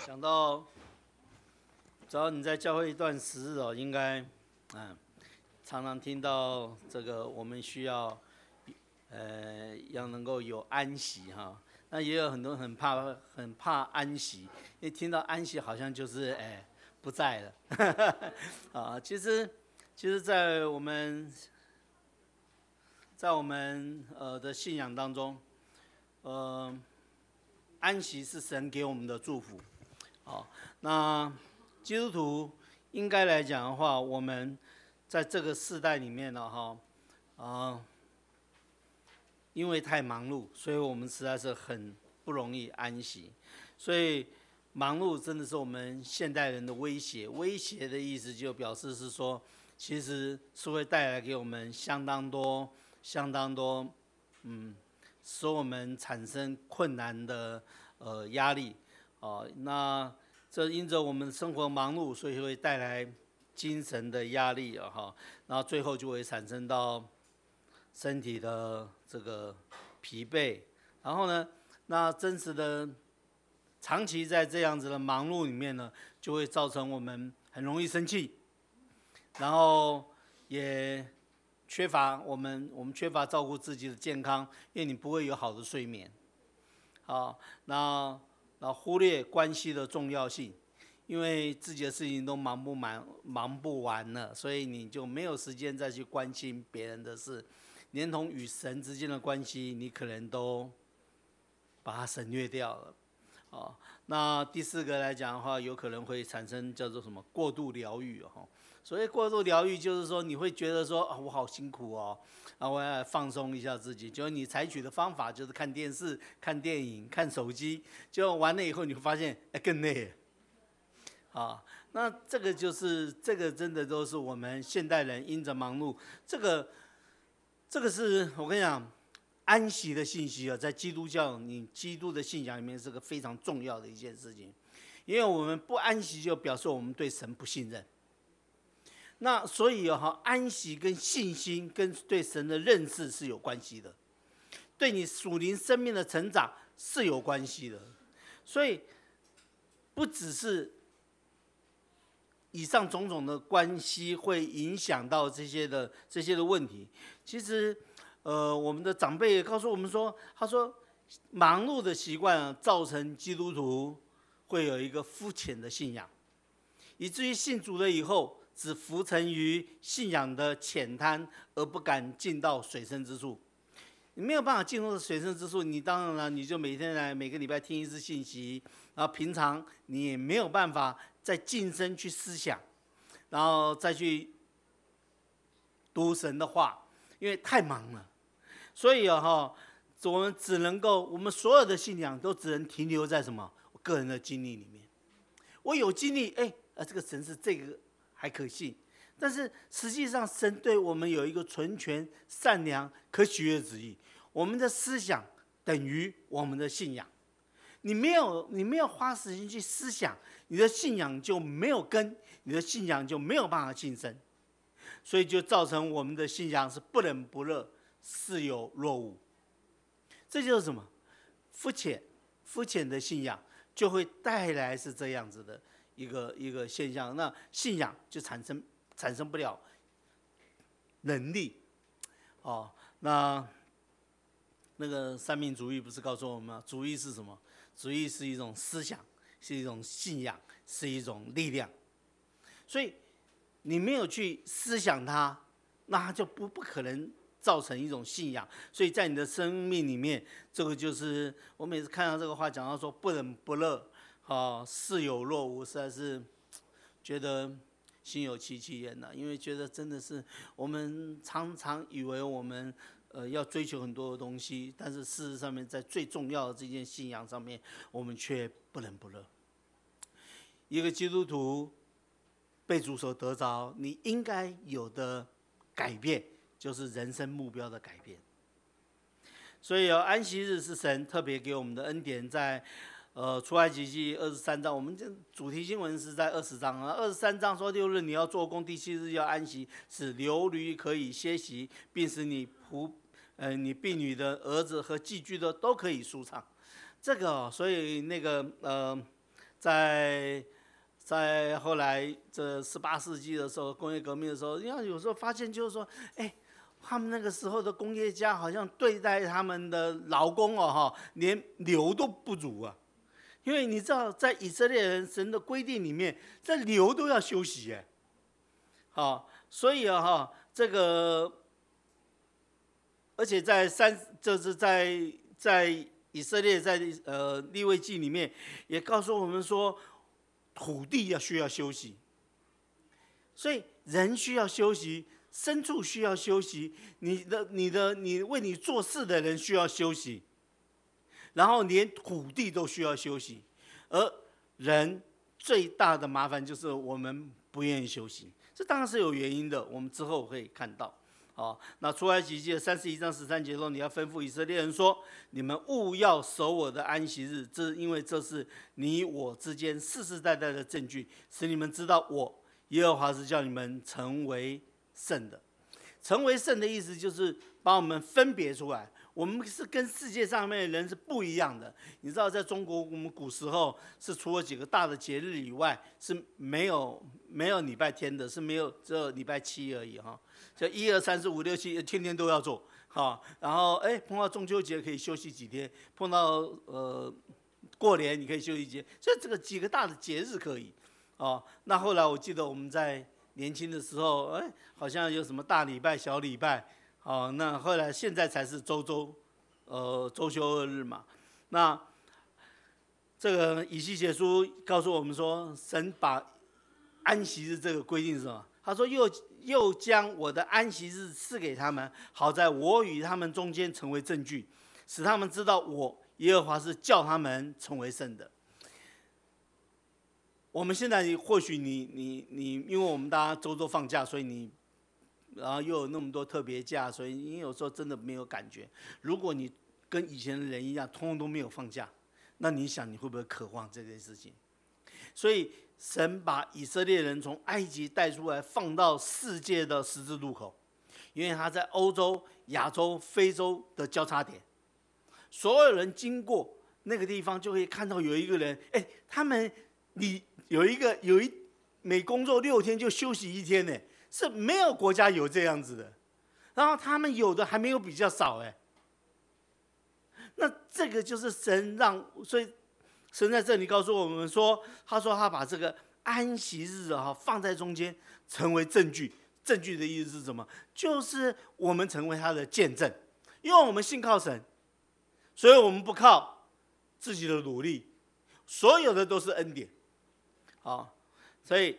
讲到，只要你在教会一段时日哦，应该，常常听到这个我们需要，要能够有安息哈。那也有很多人很怕安息，因为听到安息好像就是不在了，啊，其实，在我们的信仰当中，安息是神给我们的祝福。好，那基督徒应该来讲的话，我们在这个世代里面呢，因为太忙碌，所以我们实在是很不容易安息。所以忙碌真的是我们现代人的威胁。威胁的意思就表示是说，其实是会带来给我们相当多，使我们产生困难的压力。那这因着我们生活忙碌，所以会带来精神的压力然后最后就会产生到身体的这个疲惫。然后呢，那真实的长期在这样子的忙碌里面呢，就会造成我们很容易生气，然后也我们缺乏照顾自己的健康，因为你不会有好的睡眠。那忽略关系的重要性，因为自己的事情都忙不完了，所以你就没有时间再去关心别人的事，连同与神之间的关系，你可能都把它省略掉了。那第四个来讲的话，有可能会产生叫做什么过度疗愈所谓过度疗愈，就是说你会觉得说我好辛苦我要放松一下自己。就是你采取的方法就是看电视、看电影、看手机，就完了以后你会发现更累了。那这个真的都是我们现代人因着忙碌，这个是我跟你讲，安息的信息在基督的信仰里面是个非常重要的一件事情，因为我们不安息就表示我们对神不信任。那所以安息跟信心跟对神的认识是有关系的，对你属灵生命的成长是有关系的。所以不只是以上种种的关系会影响到这些的问题。其实我们的长辈也告诉我们说，他说忙碌的习惯造成基督徒会有一个肤浅的信仰，以至于信主了以后只浮沉于信仰的浅滩，而不敢进到水深之处。你没有办法进入水深之处，你当然了，你就每天来，每个礼拜听一次信息，然后平常你也没有办法再晋升去思想，然后再去读神的话，因为太忙了。所以我们只能够，我们所有的信仰都只能停留在什么？我个人的经历里面。我有经历，这个神是这个还可信，但是实际上神对我们有一个纯全、善良、可喜悦的旨意。我们的思想等于我们的信仰。你没有花时间去思想，你的信仰就没有根，你的信仰就没有办法晋升，所以就造成我们的信仰是不冷不热，似有若无。这就是什么？肤浅的信仰就会带来是这样子的一个现象。那信仰就产生不了能力。那个三民主义不是告诉我们吗？主义是什么？主义是一种思想，是一种信仰，是一种力量。所以你没有去思想它，那它就不可能造成一种信仰。所以在你的生命里面，这个就是我每次看到这个话讲到说不冷不热，似有若无，实在是觉得心有戚戚焉因为觉得真的是我们常常以为我们要追求很多的东西，但是事实上面在最重要的这件信仰上面，我们却不冷不热。一个基督徒被主所得着，你应该有的改变就是人生目标的改变。所以安息日是神特别给我们的恩典，在出埃及记23章，我们这主题经文是在20章23章说6日你要做工，第7日要安息，使流驴可以歇息，并使你婢女的儿子和寄居的都可以舒畅。这个所以那个在后来这18世纪的时候，工业革命的时候，你看有时候发现就是说，他们那个时候的工业家好像对待他们的劳工连牛都不如啊。因为你知道，在以色列人神的规定里面，这牛都要休息所以这个，而且就是在以色列在利未记里面也告诉我们说，土地需要休息，所以人需要休息，牲畜需要休息，你为你做事的人需要休息，然后连土地都需要休息，而人最大的麻烦就是我们不愿意休息，这当然是有原因的，我们之后可以看到。那出埃及记的31章13节中，你要吩咐以色列人说：你们务要守我的安息日，因为这是你我之间世世代代的证据，使你们知道我耶和华是叫你们成为圣的。成为圣的意思就是把我们分别出来，我们是跟世界上面的人是不一样的。你知道，在中国我们古时候是除了几个大的节日以外，是没有礼拜天的，是只有礼拜7而已就1、2、3、4、5、6、7，天天都要做然后碰到中秋节可以休息几天，碰到过年你可以休息几天，所以这个几个大的节日可以那后来我记得我们在年轻的时候，好像有什么大礼拜、小礼拜，那后来现在才是周休2日嘛。那这个以西结书告诉我们说，神把安息日这个规定是什么？他说又将我的安息日赐给他们，好在我与他们中间成为证据，使他们知道我耶和华是叫他们成为圣的。我们现在或许你，因为我们大家周放假，所以然后又有那么多特别假，所以你有时候真的没有感觉。如果你跟以前的人一样，通通都没有放假，那你想你会不会渴望这件事情？所以神把以色列人从埃及带出来，放到世界的十字路口，因为他在欧洲、亚洲、非洲的交叉点，所有人经过那个地方，就会看到有一个人，每工作6天就休息1天呢，是没有国家有这样子的。然后他们有的还没有比较少那这个就是神所以神在这里告诉我们说，他说他把这个安息日放在中间，成为证据。证据的意思是什么？就是我们成为他的见证，因为我们信靠神，所以我们不靠自己的努力，所有的都是恩典。所以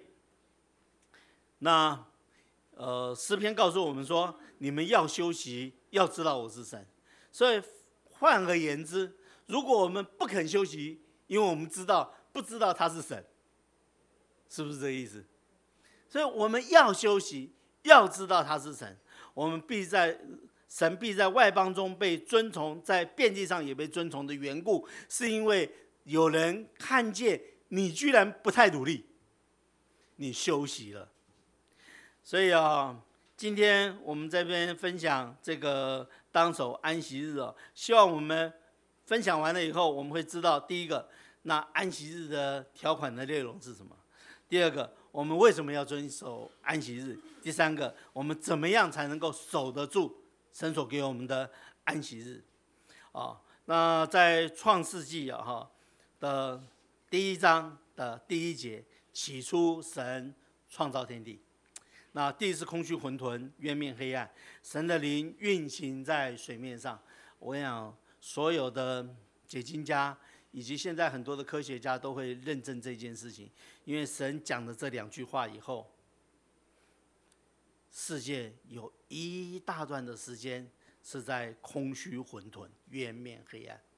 诗篇告诉我们说，你们要休息，要知道我是神。所以换而言之，如果我们不肯休息，因为我们不知道他是神，是不是这个意思？所以我们要休息，要知道他是神，神必在外邦中被尊崇，在遍地上也被尊崇的缘故，是因为有人看见你居然不太努力，你休息了。所以今天我们这边分享这个当守安息日希望我们分享完了以后，我们会知道，第一个，那安息日的条款的内容是什么；第二个，我们为什么要遵守安息日；第三个，我们怎么样才能够守得住神所给我们的安息日。那在创世纪的第1章的第1节，起初神创造天地，那地是空虚混沌，渊面黑暗，神的灵运行在水面上。我想所有的解经家以及现在很多的科学家都会认证这件事情，因为神讲了这2句话以后，世界有一大段的时间是在空虚混沌、渊面黑暗，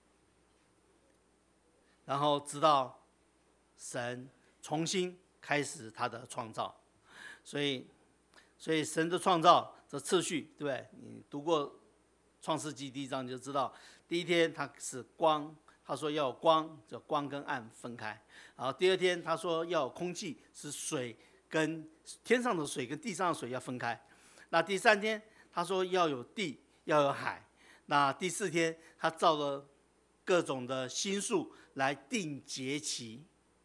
然后直到神重新开始他的创造。所以神的创造的次序，对不对？你读过创世纪第1章就知道，第1天它是光，他说要有光，就光跟暗分开。然后第2天他说要有空气，是水跟天上的水跟地上的水要分开。那第3天他说要有地，要有海。那第4天他造了各种的星宿来定节期。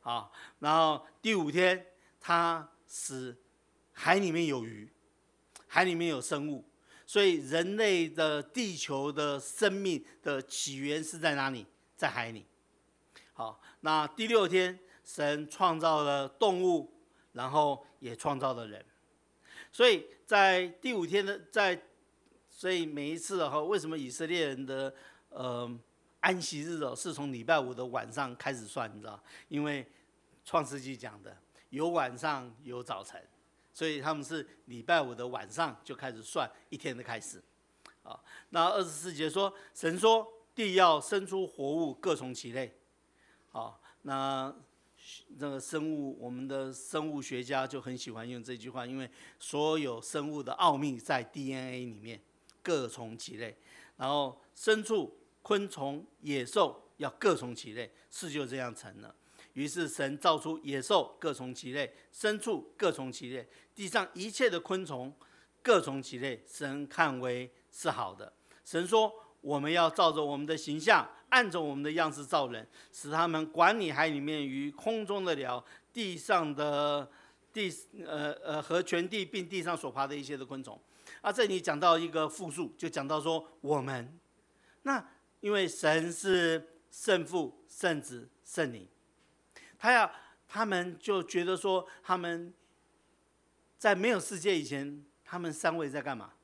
啊，然后第5天他使海里面有鱼，海里面有生物，所以人类的地球的生命的起源是在哪里？在海里。好，那第6天神创造了动物，然后也创造了人。所以在第5天的所以每一次为什么以色列人的安息日是从礼拜5的晚上开始算？你知道，因为创世纪讲的有晚上有早晨，所以他们是礼拜5的晚上就开始算一天的开始。那24节说，神说地要生出活物，各从其类。那个生物，我们的生物学家就很喜欢用这句话，因为所有生物的奥秘在 DNA 里面，各从其类。然后牲畜、昆虫、野兽要各从其类，事就这样成了。于是神造出野兽各从其类，牲畜各从其类，地上一切的昆虫各从其类，神看为是好的。神说，我们要照着我们的形象，按着我们的样式造人，使他们管理海里面鱼、空中的鸟、地上的和全地并地上所爬的一些的昆虫。这里讲到一个复数，就讲到说我们。那因为神是圣父、圣子、圣灵，他们就觉得说，他们在没有世界以前，他们3位在干嘛？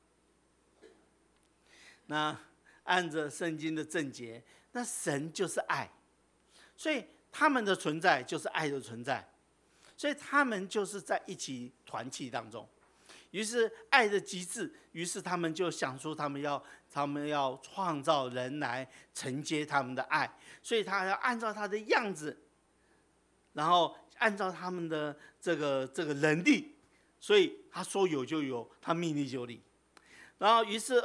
那按着圣经的正节，那神就是爱，所以他们的存在就是爱的存在，所以他们就是在一起团契当中。于是爱的极致，于是他们就想出他们要创造人来承接他们的爱，所以他要按照他的样子，然后按照他们的这个能力，所以他说有就有，他命立就立。然后于是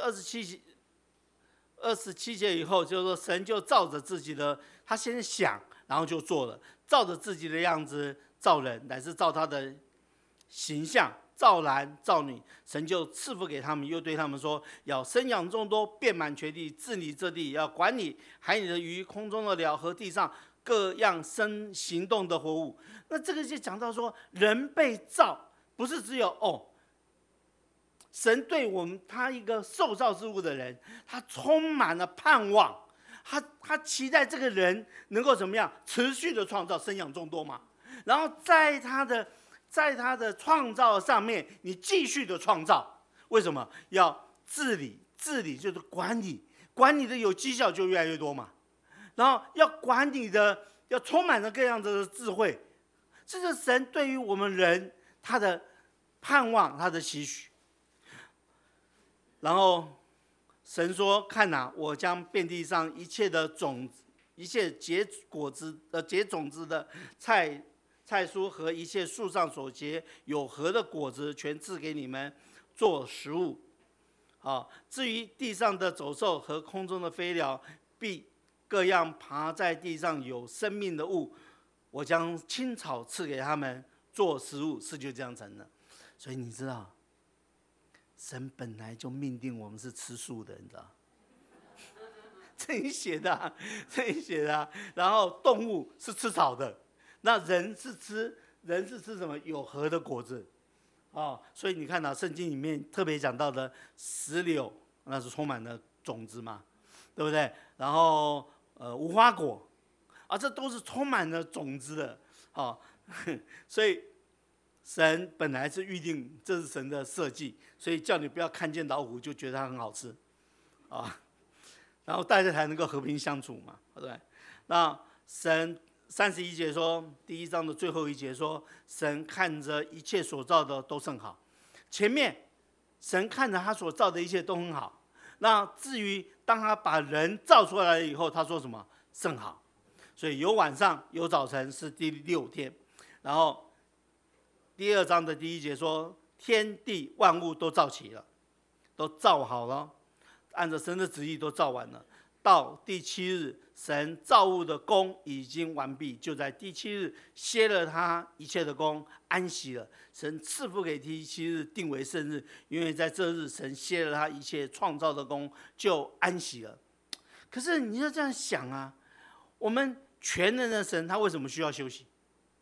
27节以后，就是说神就照着自己的，他先想，然后就做了，照着自己的样子造人，乃是照他的形象，造男造女。神就赐福给他们，又对他们说，要生养众多，遍满全地，治理这地，要管理海里的鱼、空中的鸟和地上各样行动的活物。那这个就讲到说，人被造不是只有神对我们，他一个受造之物的人，他充满了盼望，他期待这个人能够怎么样持续的创造，生养众多嘛。然后在他的创造上面，你继续的创造。为什么要治理？治理就是管理，管理的有绩效就越来越多嘛。然后要管理的，要充满着各样子的智慧，这是神对于我们人他的盼望，他的期许。然后神说，看哪，我将遍地上一切的种子，一切结种子的菜蔬和一切树上所结有核的果子，全赐给你们做食物。至于地上的走兽和空中的飞鸟，必各样爬在地上有生命的物，我将青草赐给他们做食物，事就这样成了。所以你知道，神本来就命定我们是吃素的，你知道？这里写的啊。然后动物是吃草的，那人是吃什么？有核的果子。所以你看圣经里面特别讲到的石榴，那是充满了种子嘛，对不对？然后无花果，这都是充满了种子的。所以神本来是预定，这是神的设计，所以叫你不要看见老虎就觉得它很好吃，然后大家才能够和平相处嘛，对不对？那神31节说，第1章的最后一节说，神看着一切所造的都甚好。前面神看着他所造的一切都很好，那至于当他把人造出来了以后，他说什么？甚好。所以有晚上有早晨是第6天。然后第2章的第1节说，天地万物都造齐了，都造好了，按照神的旨意都造完了。到第7日，神造物的工已经完毕，就在第7日歇了他一切的工，安息了。神赐福给第7日，定为圣日，因为在这日神歇了他一切创造的工，就安息了。可是你要这样想啊，我们全能的神他为什么需要休息？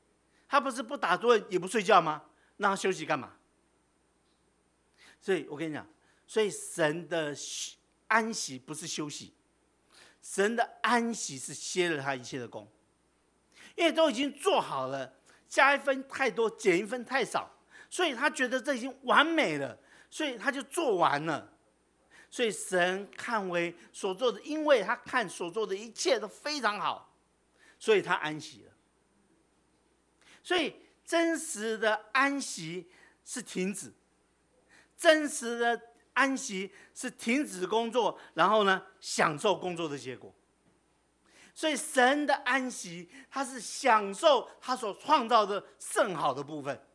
他不是不打盹也不睡觉吗？让他休息干嘛？所以我跟你讲，所以神的安息不是休息，神的安息是歇了他一切的功，因为都已经做好了，加一分太多，减一分太少，所以他觉得这已经完美了，所以他就做完了。所以神看为所做的，因为他看所做的一切都非常好，所以他安息了。所以真实的安息是停止，真实的安息是停止工作，然后呢，享受工作的结果。所以神的安息，他是享受他所创造的甚好的部分。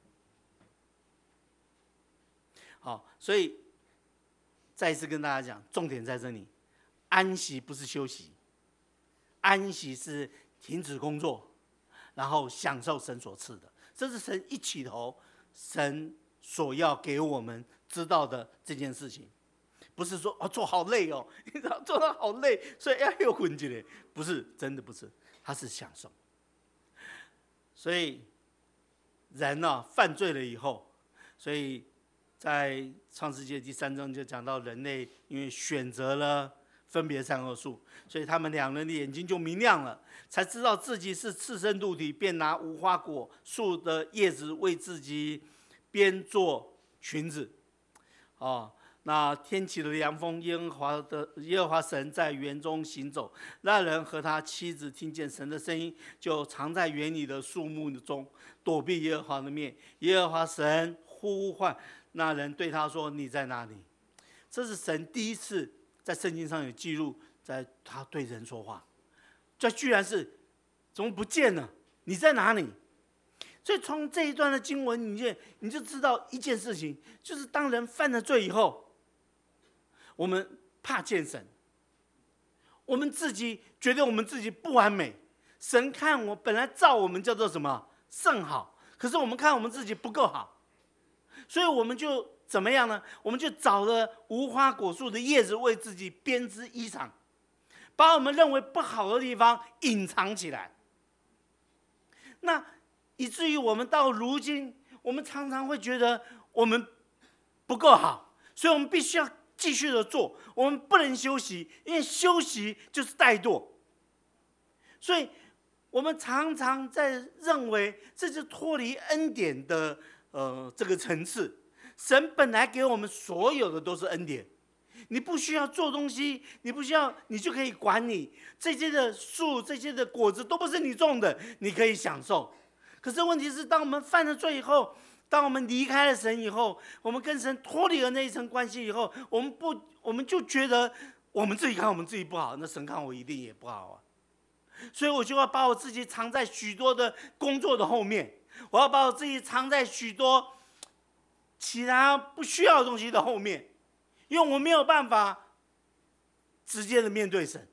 好，所以再一次跟大家讲，重点在这里，安息不是休息，安息是停止工作，然后享受神所赐的。这是神一起头，神所要给我们知道的这件事情，不是说做好累哦，你知道做到好累，所以要又混起来，不是，真的不是，他是享受。所以人犯罪了以后，所以在创世纪第3章就讲到人类因为选择了分别善恶树，所以他们两人的眼睛就明亮了，才知道自己是赤身露体，便拿无花果树的叶子为自己编做裙子。那天起了凉风，耶和华神在园中行走，那人和他妻子听见神的声音，就藏在园里的树木中，躲避耶和华的面。耶和华神呼唤那人，对他说：“你在哪里？”这是神第一次在圣经上有记录，在他对人说话。这居然是怎么不见了？你在哪里？所以从这一段的经文，你就知道一件事情，就是当人犯了罪以后，我们怕见神，我们自己觉得我们自己不完美。神看我本来造我们叫做什么甚好，可是我们看我们自己不够好，所以我们就怎么样呢？我们就找了无花果树的叶子为自己编织衣裳，把我们认为不好的地方隐藏起来。那以至于我们到如今，我们常常会觉得我们不够好，所以我们必须要继续的做，我们不能休息，因为休息就是怠惰。所以我们常常在认为这是脱离恩典的这个层次。神本来给我们所有的都是恩典，你不需要做东西，你不需要，你就可以管理这些的树，这些的果子都不是你种的，你可以享受。可是问题是，当我们犯了罪以后，当我们离开了神以后，我们跟神脱离了那一层关系以后，我们就觉得我们自己看我们自己不好，那神看我一定也不好啊。所以我就要把我自己藏在许多的工作的后面，我要把我自己藏在许多其他不需要的东西的后面，因为我没有办法直接的面对神。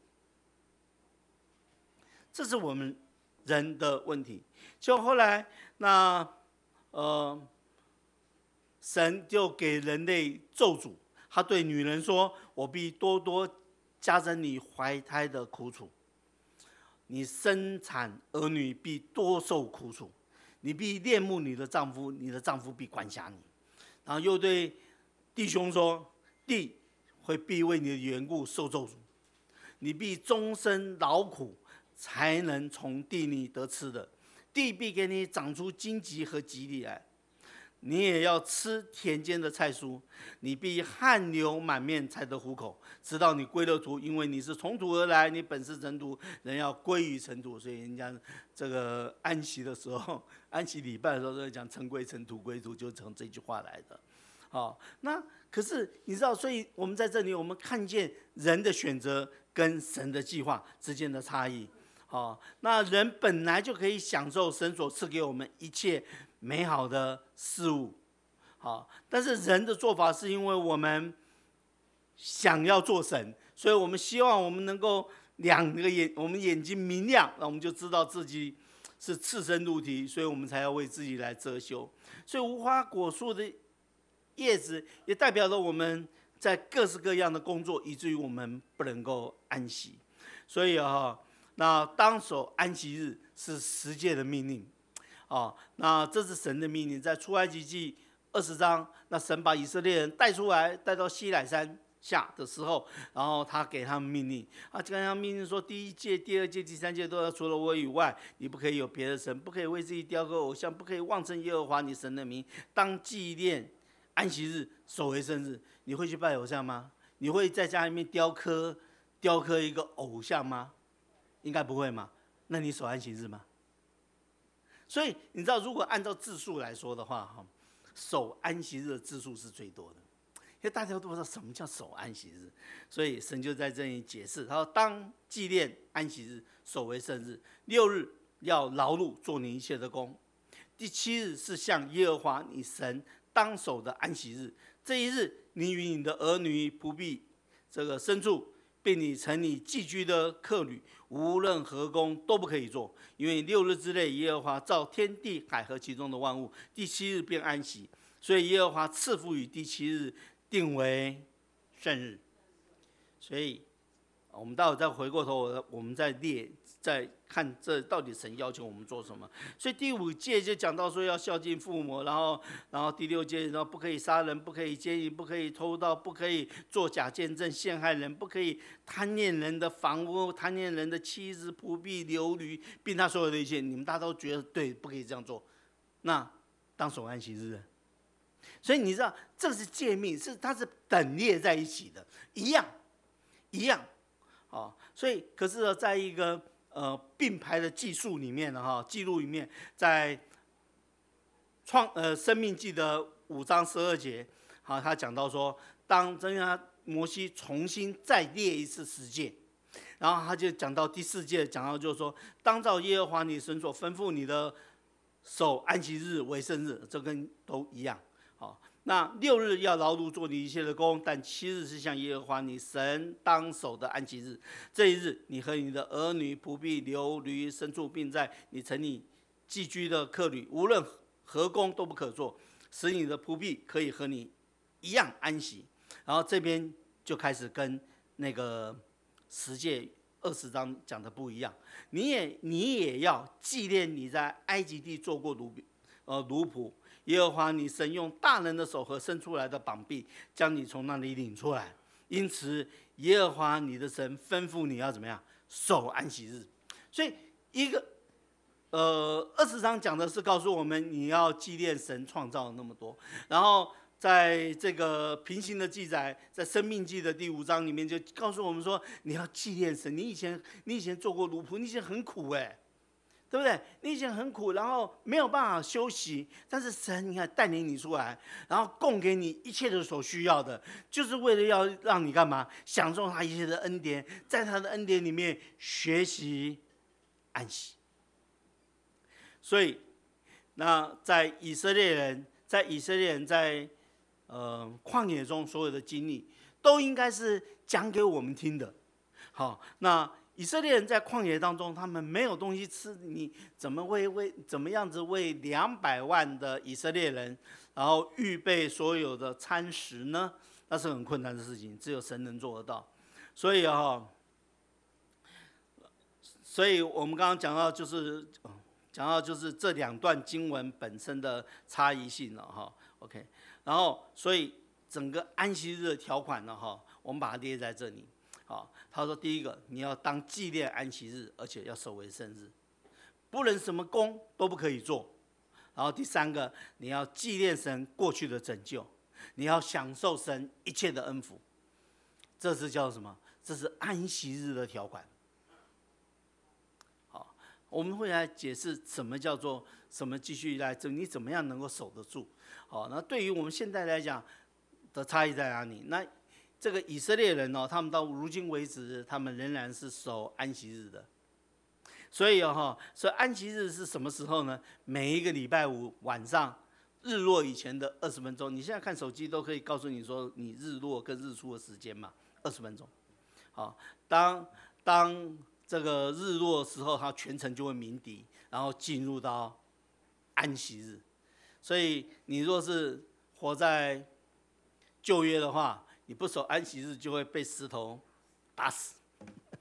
这是我们人的问题。就后来神就给人类咒诅，他对女人说：“我必多多加增你怀胎的苦楚，你生产儿女必多受苦楚，你必恋慕你的丈夫，你的丈夫必管辖你。”然后又对弟兄说：“地必为你的缘故受咒诅，你必终身劳苦，才能从地里得吃的。地必给你长出荆棘和蒺藜来，你也要吃田间的菜蔬，你必汗流满面才得糊口，直到你归了土，因为你是从土而来，你本是尘土，人要归于尘土。”所以人家这个安息的时候，安息礼拜的时候都在讲尘归尘，土归土，就从这句话来的。那可是你知道，所以我们在这里，我们看见人的选择跟神的计划之间的差异。那人本来就可以享受神所赐给我们一切美好的事物，但是人的做法是因为我们想要做神，所以我们希望我们能够我们眼睛明亮，那我们就知道自己是赤身露体，所以我们才要为自己来遮羞。所以无花果树的叶子也代表了我们在各式各样的工作，以至于我们不能够安息。所以那当守安息日是十诫的命令， 那这是神的命令，在出埃及记20章，那神把以色列人带出来，带到西乃山下的时候，然后他给他们命令，就跟他们命令说，第1诫、第2诫、第3诫都要除了我以外，你不可以有别的神，不可以为自己雕刻偶像，不可以妄称耶和华你神的名，当纪念安息日，守为圣日。你会去拜偶像吗？你会在家里面雕刻一个偶像吗？应该不会嘛。那你守安息日吗？所以你知道，如果按照字数来说的话，守安息日的字数是最多的。因为大家都不知道什么叫守安息日，所以神就在这里解释，他说：当纪念安息日，守为圣日。6日要劳碌，做你一切的工。第7日是向耶和华你神当守的安息日。这一日，你与你的儿女、仆婢、这个牲畜，并你城里寄居的客旅，无论何工都不可以做，因为6日之内，耶和华造天地海和其中的万物，第7日便安息。所以耶和华赐福于第7日，定为圣日。所以我们待会再回过头，我们再看这到底神要求我们做什么。所以第5诫就讲到说要孝敬父母，然后第6诫说不可以杀人，不可以奸淫，不可以偷盗，不可以作假见证陷害人，不可以贪恋人的房屋，贪恋人的妻子、仆婢、流驴，并他所有的一切。你们大家都觉得对，不可以这样做。那当守安息日，所以你知道这是诫命，它是等列在一起的，一样。所以可是在一个并排的记述里面记录里面，在申命记的5章12节，他讲到说，当摩西重新再列一次10诫，然后他就讲到第4诫，讲到就是说，当照耶和华你神所吩咐你的守安息日为圣日，这跟都一样。那6日要劳碌做你一切的工，但7日是向耶和华你神当守的安息日。这一日，你和你的儿女、仆婢、流驴、牲畜，并在你城里寄居的客旅，无论何工都不可做，使你的仆婢可以和你一样安息。然后这边就开始跟那个10诫20章讲的不一样。你也要纪念你在埃及地做过奴仆。耶和华你神用大能的手和伸出来的膀臂，将你从那里领出来。因此，耶和华你的神吩咐你要怎么样守安息日。所以一个20章讲的是告诉我们你要纪念神创造了那么多，然后在这个平行的记载，在申命记的第5章里面就告诉我们说，你要纪念神。你以前做过奴仆，你以前很苦对不对？你以前很苦，然后没有办法休息，但是神你看带领你出来，然后供给你一切的所需要的，就是为了要让你干嘛？享受他一切的恩典，在他的恩典里面学习安息。所以，那在以色列人在旷野中所有的经历，都应该是讲给我们听的。好，那以色列人在旷野当中，他们没有东西吃，你怎么样子为200万的以色列人，然后预备所有的餐食呢？那是很困难的事情，只有神能做得到。所以我们刚刚讲到就是这2段经文本身的差异性了OK， 然后所以整个安息日的条款呢我们把它列在这里。他说第一个，你要当纪念安息日，而且要守为圣日，不论什么工都不可以做。然后第3个，你要纪念神过去的拯救，你要享受神一切的恩福。这是叫什么？这是安息日的条款。好，我们会来解释什么叫做什么，继续来你怎么样能够守得住。好，那对于我们现在来讲的差异在哪里？那这个以色列人他们到如今为止，他们仍然是守安息日的。所以安息日是什么时候呢？每一个礼拜5晚上日落以前的20分钟。你现在看手机都可以告诉你说你日落跟日出的时间嘛，20分钟。好，当这个日落的时候，它全程就会鸣笛，然后进入到安息日。所以你若是活在旧约的话，你不守安息日就会被石头打死。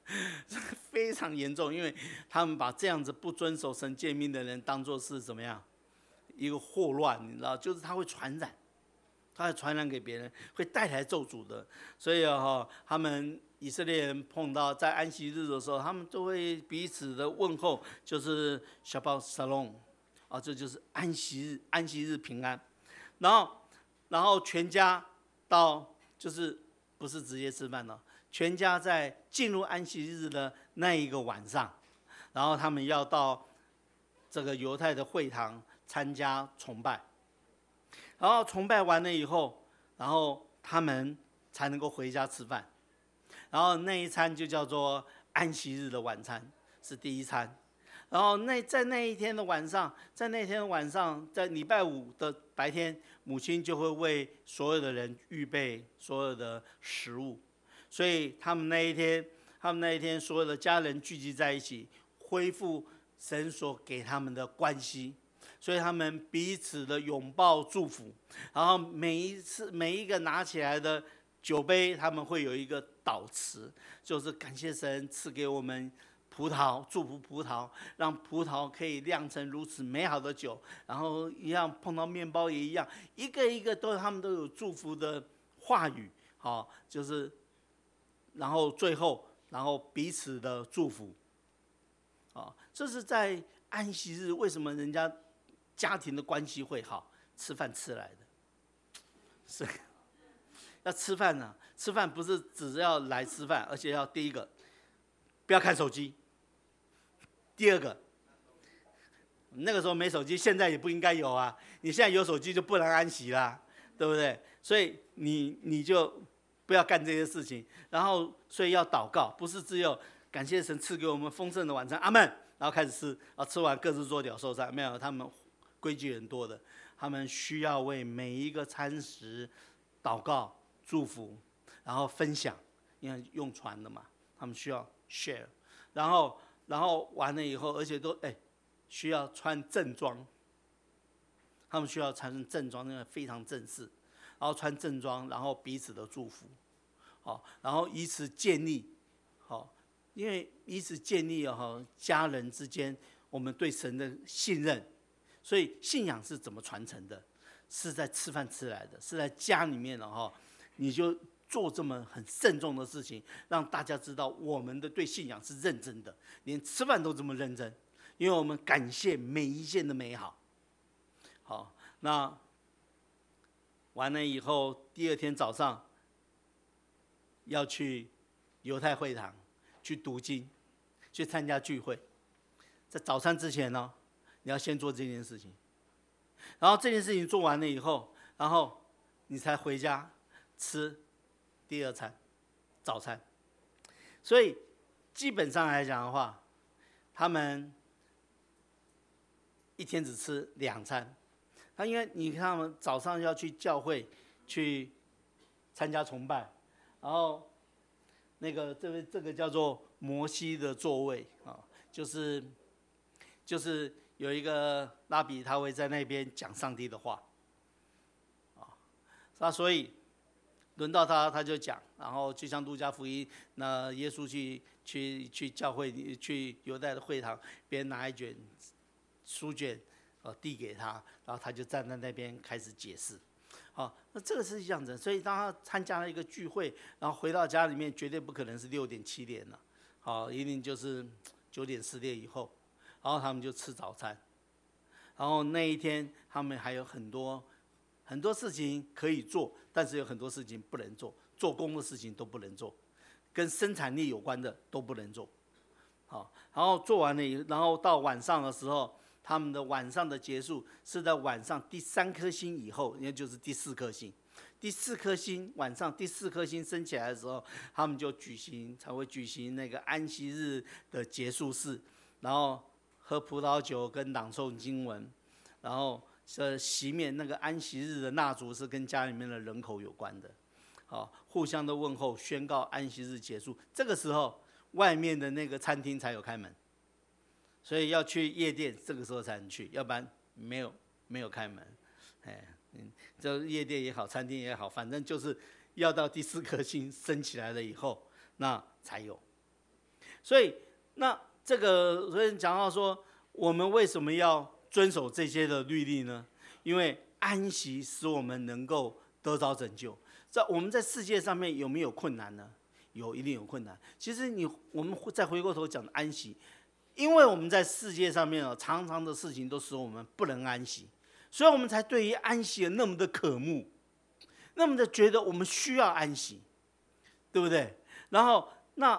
非常严重，因为他们把这样子不遵守神诫命的人当作是怎么样一个祸乱，你知道，就是他会传染，他会传染给别人，会带来咒诅的。所以他们以色列人碰到在安息日的时候，他们都会彼此的问候，就是 Shabbat Shalom， 这就是安息日平安。然后全家到就是不是直接吃饭了，全家在进入安息日的那一个晚上，然后他们要到这个犹太的会堂参加崇拜，然后崇拜完了以后，然后他们才能够回家吃饭，然后那一餐就叫做安息日的晚餐，是第一餐。然后在那一天的晚上，在礼拜五的白天，母亲就会为所有的人预备所有的食物，所以他们那一天所有的家人聚集在一起，恢复神所给他们的关系，所以他们彼此的拥抱祝福，然后每一个拿起来的酒杯，他们会有一个祷词，就是感谢神赐给我们葡萄，祝福葡萄，让葡萄可以酿成如此美好的酒，然后一样碰到面包也一样，一个一个他们都有祝福的话语，就是然后最后彼此的祝福，这是在安息日为什么人家家庭的关系会好，吃饭吃来的，是要吃饭呢，吃饭不是只要来吃饭，而且要第一个不要看手机。第二个，那个时候没手机，现在也不应该有啊。你现在有手机就不能安息啦，对不对？所以你就不要干这些事情。然后，所以要祷告，不是只有感谢神赐给我们丰盛的晚餐，阿们，然后开始吃，吃完各自做屌受餐，没有，他们规矩很多的，他们需要为每一个餐食祷告、祝福，然后分享，因为用传的嘛，他们需要 share， 然后完了以后，而且都需要穿正装，他们需要穿正装，那个非常正式，然后穿正装，然后彼此的祝福，然后以此建立，因为以此建立家人之间我们对神的信任，所以信仰是怎么传承的？是在吃饭吃来的，是在家里面你就做这么很慎重的事情，让大家知道我们的对信仰是认真的，连吃饭都这么认真，因为我们感谢每一件的美好。好，那完了以后，第二天早上要去犹太会堂去读经，去参加聚会。在早餐之前呢，你要先做这件事情，然后这件事情做完了以后，然后你才回家吃第二餐，早餐。所以基本上来讲的话，他们一天只吃2餐。因为你看他们早上要去教会去参加崇拜，然后这个叫做摩西的座位就是有一个拉比，他会在那边讲上帝的话那所以轮到他就讲，然后就像路加福音，那耶稣去教会去犹太的会堂，别人拿一卷书卷递给他，然后他就站在那边开始解释。那这个是这样子，所以当他参加了一个聚会，然后回到家里面，绝对不可能是6点7点了，一定就是9点10点以后，然后他们就吃早餐。然后那一天他们还有很多事情可以做，但是有很多事情不能做，做工的事情都不能做，跟生产力有关的都不能做。然后做完了以后，然后到晚上的时候，他们的晚上的结束是在晚上第3颗星以后，也就是第4颗星。第4颗星晚上第4颗星升起来的时候，他们就才会举行那个安息日的结束式，然后喝葡萄酒跟朗诵经文，然后熄灭那个安息日的蜡烛，是跟家里面的人口有关的。互相的问候，宣告安息日结束。这个时候外面的那个餐厅才有开门，所以要去夜店这个时候才能去，要不然没有开门。这夜店也好，餐厅也好，反正就是要到第4颗星升起来了以后，那才有。 所以所以讲到说，我们为什么要遵守这些的律例呢？因为安息使我们能够得着拯救。我们在世界上面有没有困难呢？一定有困难。其实我们再回过头讲的安息，因为我们在世界上面常常的事情都使我们不能安息，所以我们才对于安息那么的渴慕，那么的觉得我们需要安息，对不对？然后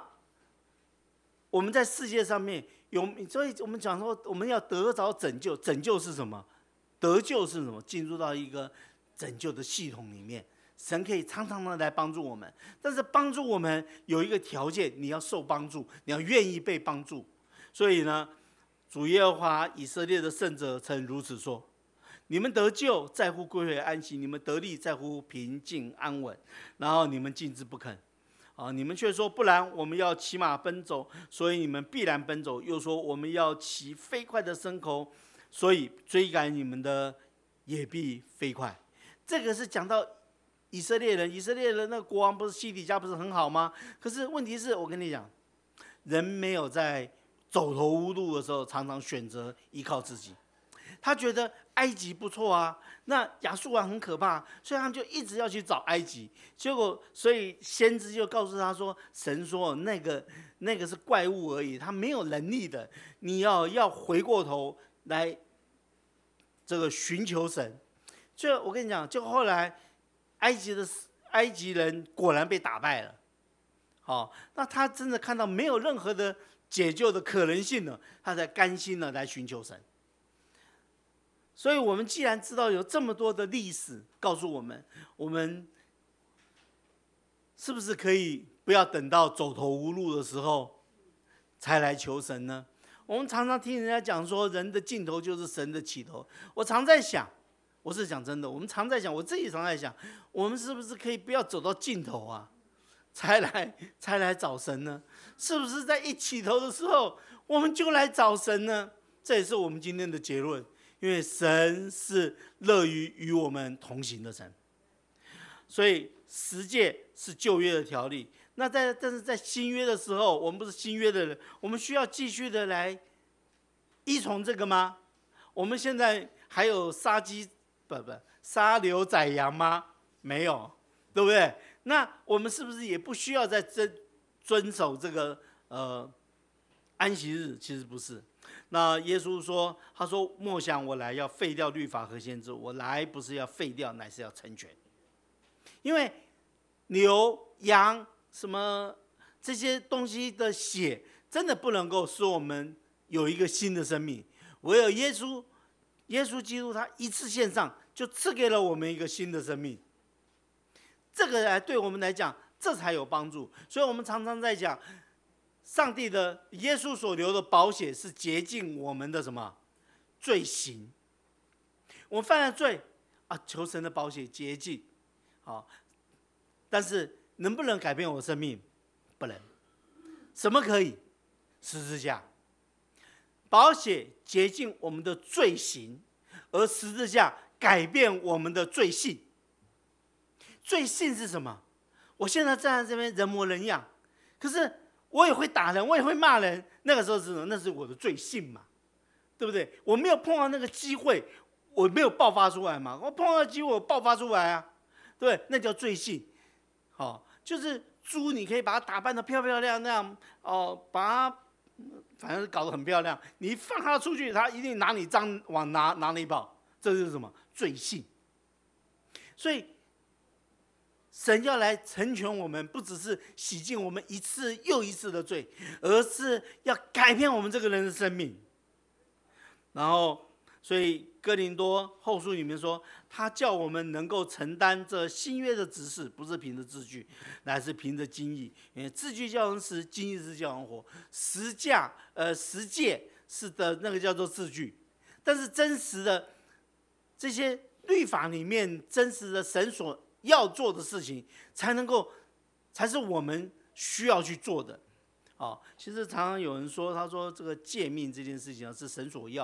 我们在世界上面所以我们讲说我们要得着拯救，拯救是什么？得救是什么？进入到一个拯救的系统里面。神可以常常的来帮助我们，但是帮助我们有一个条件，你要受帮助，你要愿意被帮助。所以呢，主耶和华以色列的圣者曾如此说：你们得救在乎归回安息，你们得力在乎平静安稳。然后你们禁止不肯，你们却说不然，我们要骑马奔走，所以你们必然奔走。又说我们要骑飞快的牲口，所以追赶你们的也必飞快。这个是讲到以色列人那个国王不是西底家不是很好吗？可是问题是我跟你讲，人没有在走投无路的时候，常常选择依靠自己。他觉得埃及不错啊，那亚述王很可怕，所以他们就一直要去找埃及。结果，所以先知就告诉他说：“神说那个是怪物而已，他没有能力的。你要回过头来，这个寻求神。”就我跟你讲，就后来埃及人果然被打败了。那他真的看到没有任何的解救的可能性了，他才甘心的来寻求神。所以我们既然知道有这么多的历史告诉我们，我们是不是可以不要等到走投无路的时候才来求神呢？我们常常听人家讲说，人的尽头就是神的起头。我常在想，我是讲真的，我们常在想，我自己常在想，我们是不是可以不要走到尽头啊，才来找神呢？是不是在一起头的时候，我们就来找神呢？这也是我们今天的结论。因为神是乐于与我们同行的神，所以十诫是旧约的条例。但是在新约的时候，我们不是新约的人，我们需要继续的来依从这个吗？我们现在还有杀牛宰羊吗？没有，对不对？那我们是不是也不需要再遵守这个安息日？其实不是。那耶稣说，他说莫想我来要废掉律法和先知，我来不是要废掉，乃是要成全。因为牛羊什么这些东西的血真的不能够使我们有一个新的生命，唯有耶稣基督他一次献上，就赐给了我们一个新的生命。这个对我们来讲，这才有帮助。所以我们常常在讲，上帝的耶稣所流的宝血是洁净我们的什么罪行？我们犯了罪求神的宝血洁净。但是能不能改变我生命？不能。什么可以？十字架。宝血洁净我们的罪行，而十字架改变我们的罪性。罪性是什么？我现在站在这边人模人样，可是我也会打人，我也会骂人，那个时候是什么？那是我的罪性嘛，对不对？我没有碰到那个机会，我没有爆发出来嘛。我碰到机会，我爆发出来啊，对，那叫罪性。就是猪，你可以把它打扮得漂漂亮亮，把它反正搞得很漂亮。你放它出去，它一定拿你脏往哪里跑？这是什么？罪性。所以神要来成全我们，不只是洗净我们一次又一次的罪，而是要改变我们这个人的生命。然后，所以哥林多后书里面说，他叫我们能够承担这新约的职事，不是凭着字句，乃是凭着经意。因为字句叫人死，经意是叫人活。十诫是的那个叫做字句，但是真实的这些律法里面，真实的神所要做的事情，才是我们需要去做的。其实常常有人说，他说这个诫命这件事情是神所要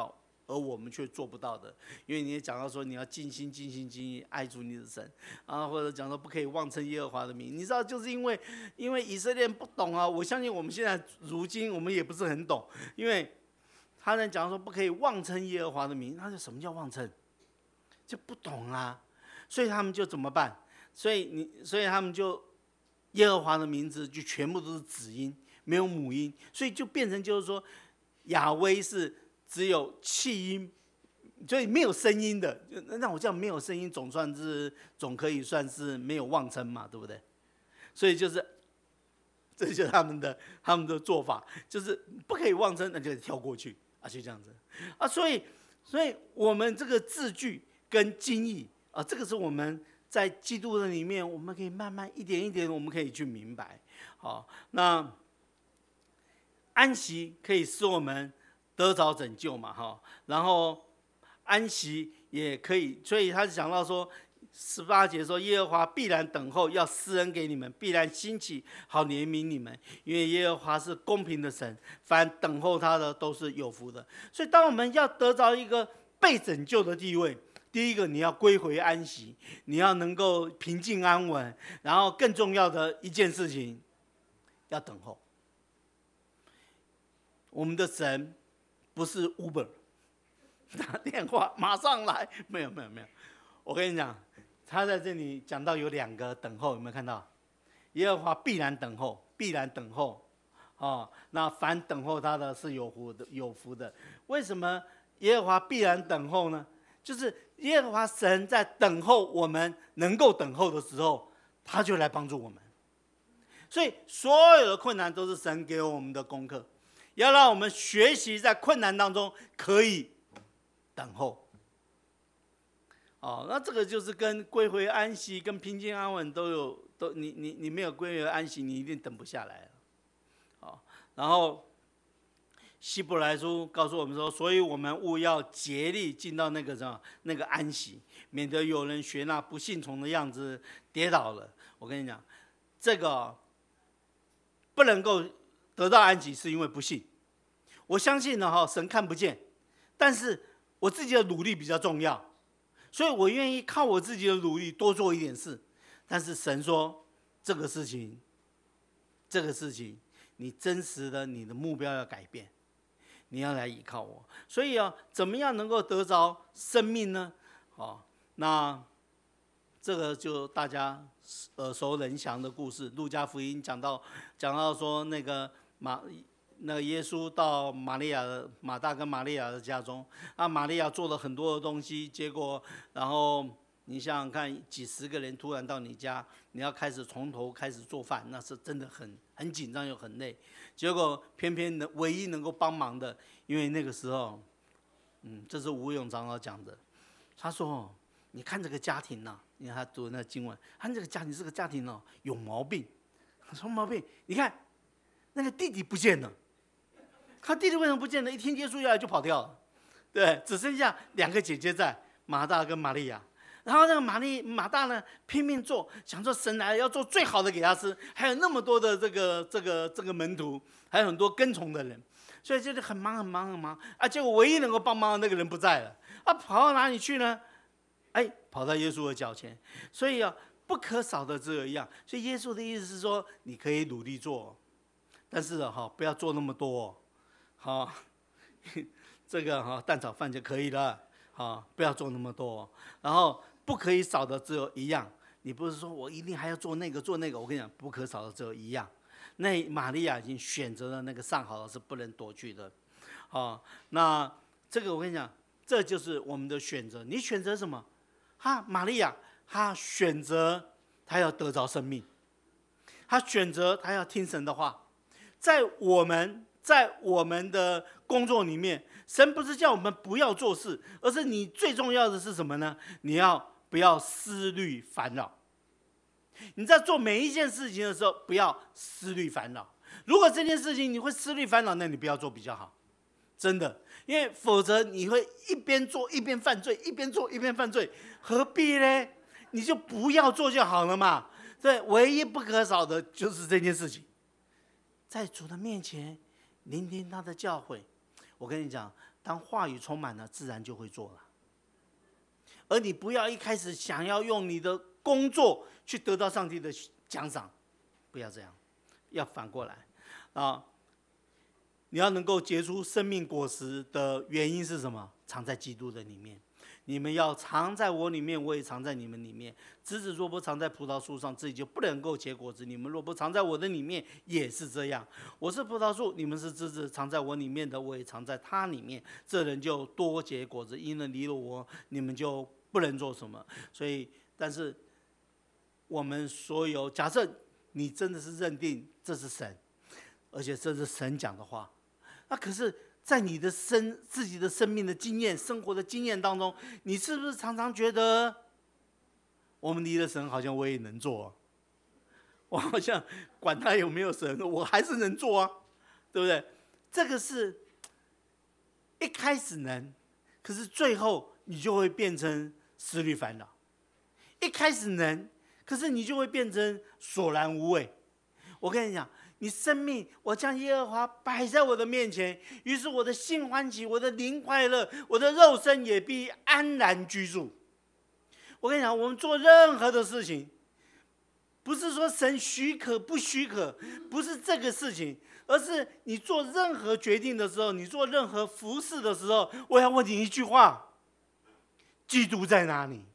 而我们却做不到的。因为你也讲到说，你要尽心、尽心、尽意爱主你的神啊，或者讲说不可以妄称耶和华的名。你知道，就是因为以色列人不懂啊。我相信我们现在如今我们也不是很懂，因为他人讲说不可以妄称耶和华的名，他说什么叫妄称？就不懂啊，所以他们就怎么办？所以他们就耶和华的名字就全部都是子音，没有母音，所以就变成就是说亚威是只有气音，所以没有声音的。那我这样没有声音，总可以算是没有妄称嘛，对不对？所以这就是他们的做法，就是不可以妄称，那就跳过去啊，就这样子啊。所以我们这个字句跟经义啊，这个是我们在基督的里面，我们可以慢慢一点一点，我们可以去明白。好，那安息可以使我们得着拯救嘛，哈。然后安息也可以，所以他讲到说18节说，耶和华必然等候，要施恩给你们，必然兴起，好怜悯你们，因为耶和华是公平的神，凡等候他的都是有福的。所以当我们要得着一个被拯救的地位，第一个你要归回安息，你要能够平静安稳，然后更重要的一件事情，要等候。我们的神不是 Uber， 打电话马上来，没有。我跟你讲，他在这里讲到有2个等候，有没有看到？耶和华必然等候，那凡等候他的是有福的。为什么耶和华必然等候呢？就是耶和华神在等候我们能够等候的时候，他就来帮助我们。所以所有的困难都是神给我们的功课，要让我们学习在困难当中可以等候。那这个就是跟归回安息、跟平静安稳你没有归回安息，你一定等不下来了。然后希伯来书告诉我们说，所以我们务要竭力进到那个安息，免得有人学那不信从的样子跌倒了。我跟你讲，这个不能够得到安息，是因为不信。我相信呢，神看不见，但是我自己的努力比较重要，所以我愿意靠我自己的努力多做一点事。但是神说，这个事情，你真实的你的目标要改变。你要来依靠我，所以怎么样能够得着生命呢？那这个就大家耳熟能详的故事，路加福音讲到说那个耶稣到马大跟玛利亚的家中，玛利亚做了很多的东西，结果然后你想想看，几十个人突然到你家，你要从头开始做饭，那是真的很紧张又很累。结果偏偏唯一能够帮忙的，因为那个时候，这是吴永长老讲的，他说：“你看这个家庭啊，因为他读那经文，他这个家庭有毛病。什么毛病？你看那个弟弟不见了，他弟弟为什么不见了？一听耶稣要来就跑掉了，对，只剩下2个姐姐在，马大跟玛利亚。”然后那个马大呢，拼命做，想说神来要做最好的给他吃，还有那么多的这个门徒，还有很多跟从的人，所以就是很忙结果唯一能够帮忙的那个人不在了，跑到哪里去呢？跑到耶稣的脚前。所以不可少的只有一样。所以耶稣的意思是说，你可以努力做，但是不要做那么多，这个蛋炒饭就可以了，不要做那么多，然后。不可以少的只有一样，你不是说我一定还要做那个，我跟你讲，不可少的只有一样。那玛利亚已经选择了那个上好的，是不能夺去的。那这个我跟你讲，这就是我们的选择。你选择什么？玛利亚她选择她要得着生命，她选择她要听神的话。在我们的工作里面，神不是叫我们不要做事，而是你最重要的是什么呢？你要不要思虑烦恼？你在做每一件事情的时候，不要思虑烦恼。如果这件事情你会思虑烦恼，那你不要做比较好，真的，因为否则你会一边做一边犯罪，一边做一边犯罪，何必呢？你就不要做就好了嘛。对，唯一不可少的就是这件事情，在主的面前聆听他的教诲。我跟你讲， 当话语充满了，自然就会做了。而你不要一开始想要用你的工作去得到上帝的奖赏，不要这样，要反过来啊！你要能够结出生命果实的原因是什么？藏在基督的里面。你们要藏在我里面，我也藏在你们里面。枝子若不藏在葡萄树上，自己就不能够结果子。你们若不藏在我的里面，也是这样。我是葡萄树，你们是枝子，藏在我里面的，我也藏在他里面。这人就多结果子，因为离了我，你们就不能做什么。所以，但是我们所有，假设你真的是认定这是神，而且这是神讲的话，那可是，在你的自己的生命的经验、生活的经验当中，你是不是常常觉得，我们离了神，好像我也能做啊？我好像管他有没有神，我还是能做啊，对不对？这个是一开始能，可是最后你就会变成思虑烦恼。一开始能，可是你就会变成索然无味。我跟你讲。你生命，我将耶和华摆在我的面前，于是我的心欢喜，我的灵快乐，我的肉身也必安然居住。我跟你讲，我们做任何的事情，不是说神许可不许可，不是这个事情，而是你做任何决定的时候，你做任何服事的时候，我要问你一句话：基督在哪里？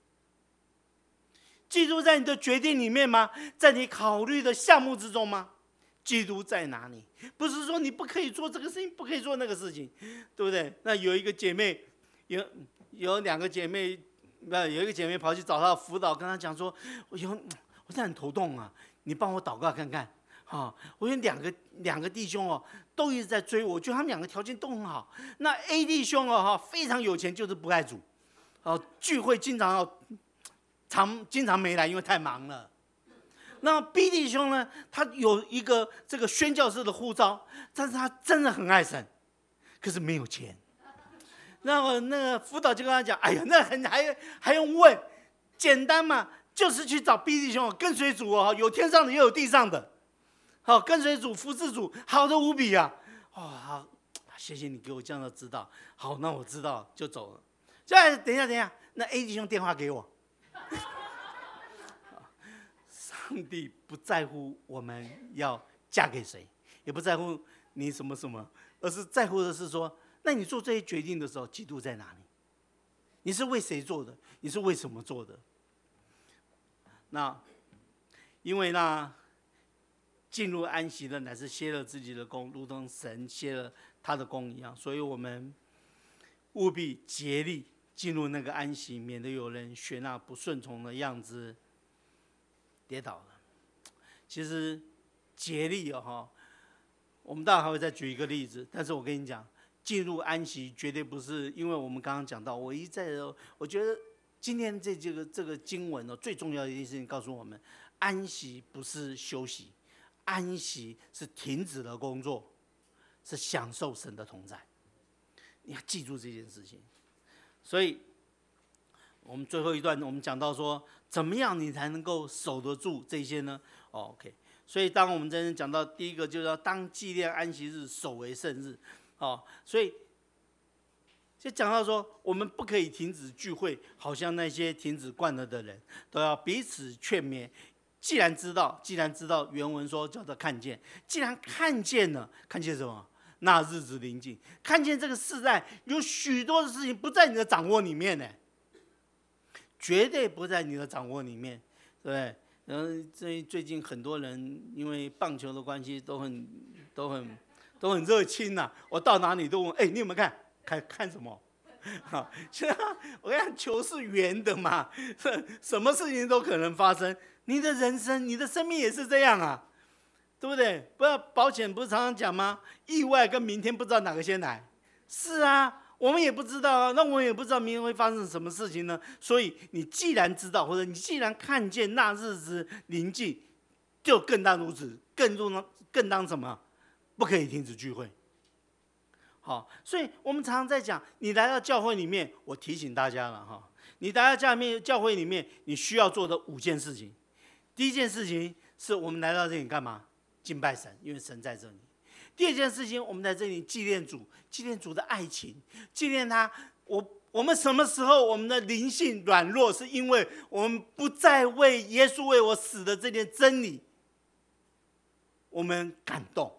基督在你的决定里面吗？在你考虑的项目之中吗？基督在哪里？不是说你不可以做这个事情，不可以做那个事情，对不对？那有一个姐妹，有两个姐妹，有一个姐妹跑去找她的辅导，跟她讲说：“我现在很头痛啊，你帮我祷告看看。”我有两个弟兄哦，都一直在追我，我觉得他们两个条件都很好。那 A 弟兄哦，非常有钱，就是不爱主，聚会经常没来，因为太忙了。那 B 弟兄呢？他有一个这个宣教士的护照，但是他真的很爱神，可是没有钱。那个辅导就跟他讲：“哎呀，那还用问？简单嘛，就是去找 B 弟兄跟随主哦，有天上的也有地上的，好跟随主服侍主，好的无比啊！好，谢谢你给我这样的指导。好，那我知道就走了。现在等一下，那 A 弟兄电话给我。”上帝不在乎我们要嫁给谁，也不在乎你什么什么，而是在乎的是说，那你做这些决定的时候，基督在哪里？你是为谁做的？你是为什么做的？那因为那进入安息的乃是歇了自己的功，如同神歇了他的功一样，所以我们务必竭力进入那个安息，免得有人学那不顺从的样子跌倒了。其实竭力我们待会还会再举一个例子，但是我跟你讲，进入安息绝对不是因为我们刚刚讲到，我觉得今天这个经文最重要的一件事情告诉我们，安息不是休息，安息是停止了工作，是享受神的同在。你要记住这件事情。所以我们最后一段我们讲到说，怎么样你才能够守得住这些呢？OK， 所以当我们真正讲到第一个，就是要当纪念安息日，守为圣日。所以就讲到说，我们不可以停止聚会，好像那些停止惯了的人，都要彼此劝勉。既然知道原文说叫做看见，既然看见了，看见什么？那日子临近，看见这个世代有许多的事情不在你的掌握里面呢，绝对不在你的掌握里面，对不对？然后最近很多人因为棒球的关系都很热情呐，我到哪里都问，你有没有看什么？现在我跟你讲，球是圆的嘛，什么事情都可能发生。你的人生，你的生命也是这样啊，对不对？不要保险不是常常讲吗？意外跟明天不知道哪个先来。是啊，我们也不知道啊，那我们也不知道明天会发生什么事情呢。所以你既然知道，或者你既然看见那日子临近，就更当如此，更当什么？不可以停止聚会。好，所以我们常常在讲，你来到教会里面，我提醒大家了你来到教会里面，你需要做的5件事情。第一件事情是我们来到这里干嘛？敬拜神，因为神在这里。 第二件事情，我们在这里纪念主，纪念主的爱情，纪念他。我们什么时候我们的灵性软弱，是因为我们不再为耶稣为我死的这件真理，我们感动。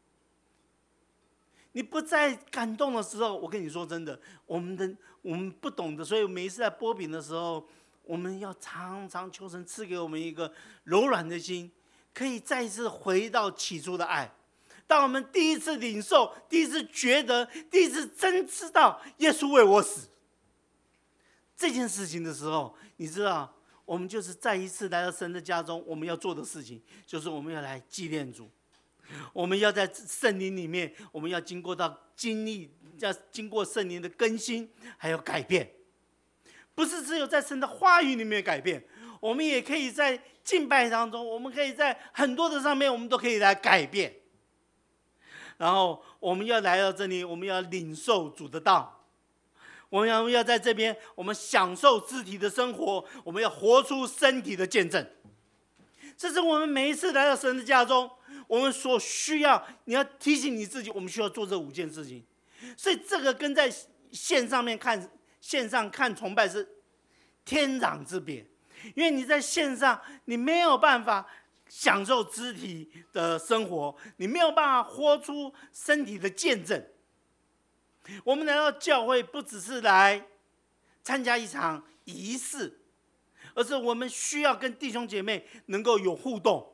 你不再感动的时候，我跟你说真的，我们不懂得，所以每一次在剥饼的时候，我们要常常求神赐给我们一个柔软的心，可以再一次回到起初的爱。当我们第一次领受，第一次觉得，第一次真知道耶稣为我死这件事情的时候，你知道，我们就是再一次来到神的家中，我们要做的事情，就是我们要来纪念主。我们要在圣灵里面，我们要经过圣灵的更新，还有改变。不是只有在神的话语里面改变，我们也可以在敬拜当中，我们可以在很多的上面，我们都可以来改变。然后我们要来到这里，我们要领受主的道，我们要在这边，我们享受肢体的生活，我们要活出身体的见证。这是我们每一次来到神的家中，我们所需要，你要提醒你自己，我们需要做这5件事情。所以这个跟在线上看崇拜是天壤之别，因为你在线上，你没有办法享受肢体的生活，你没有办法活出身体的见证。我们来到教会，不只是来参加一场仪式，而是我们需要跟弟兄姐妹能够有互动。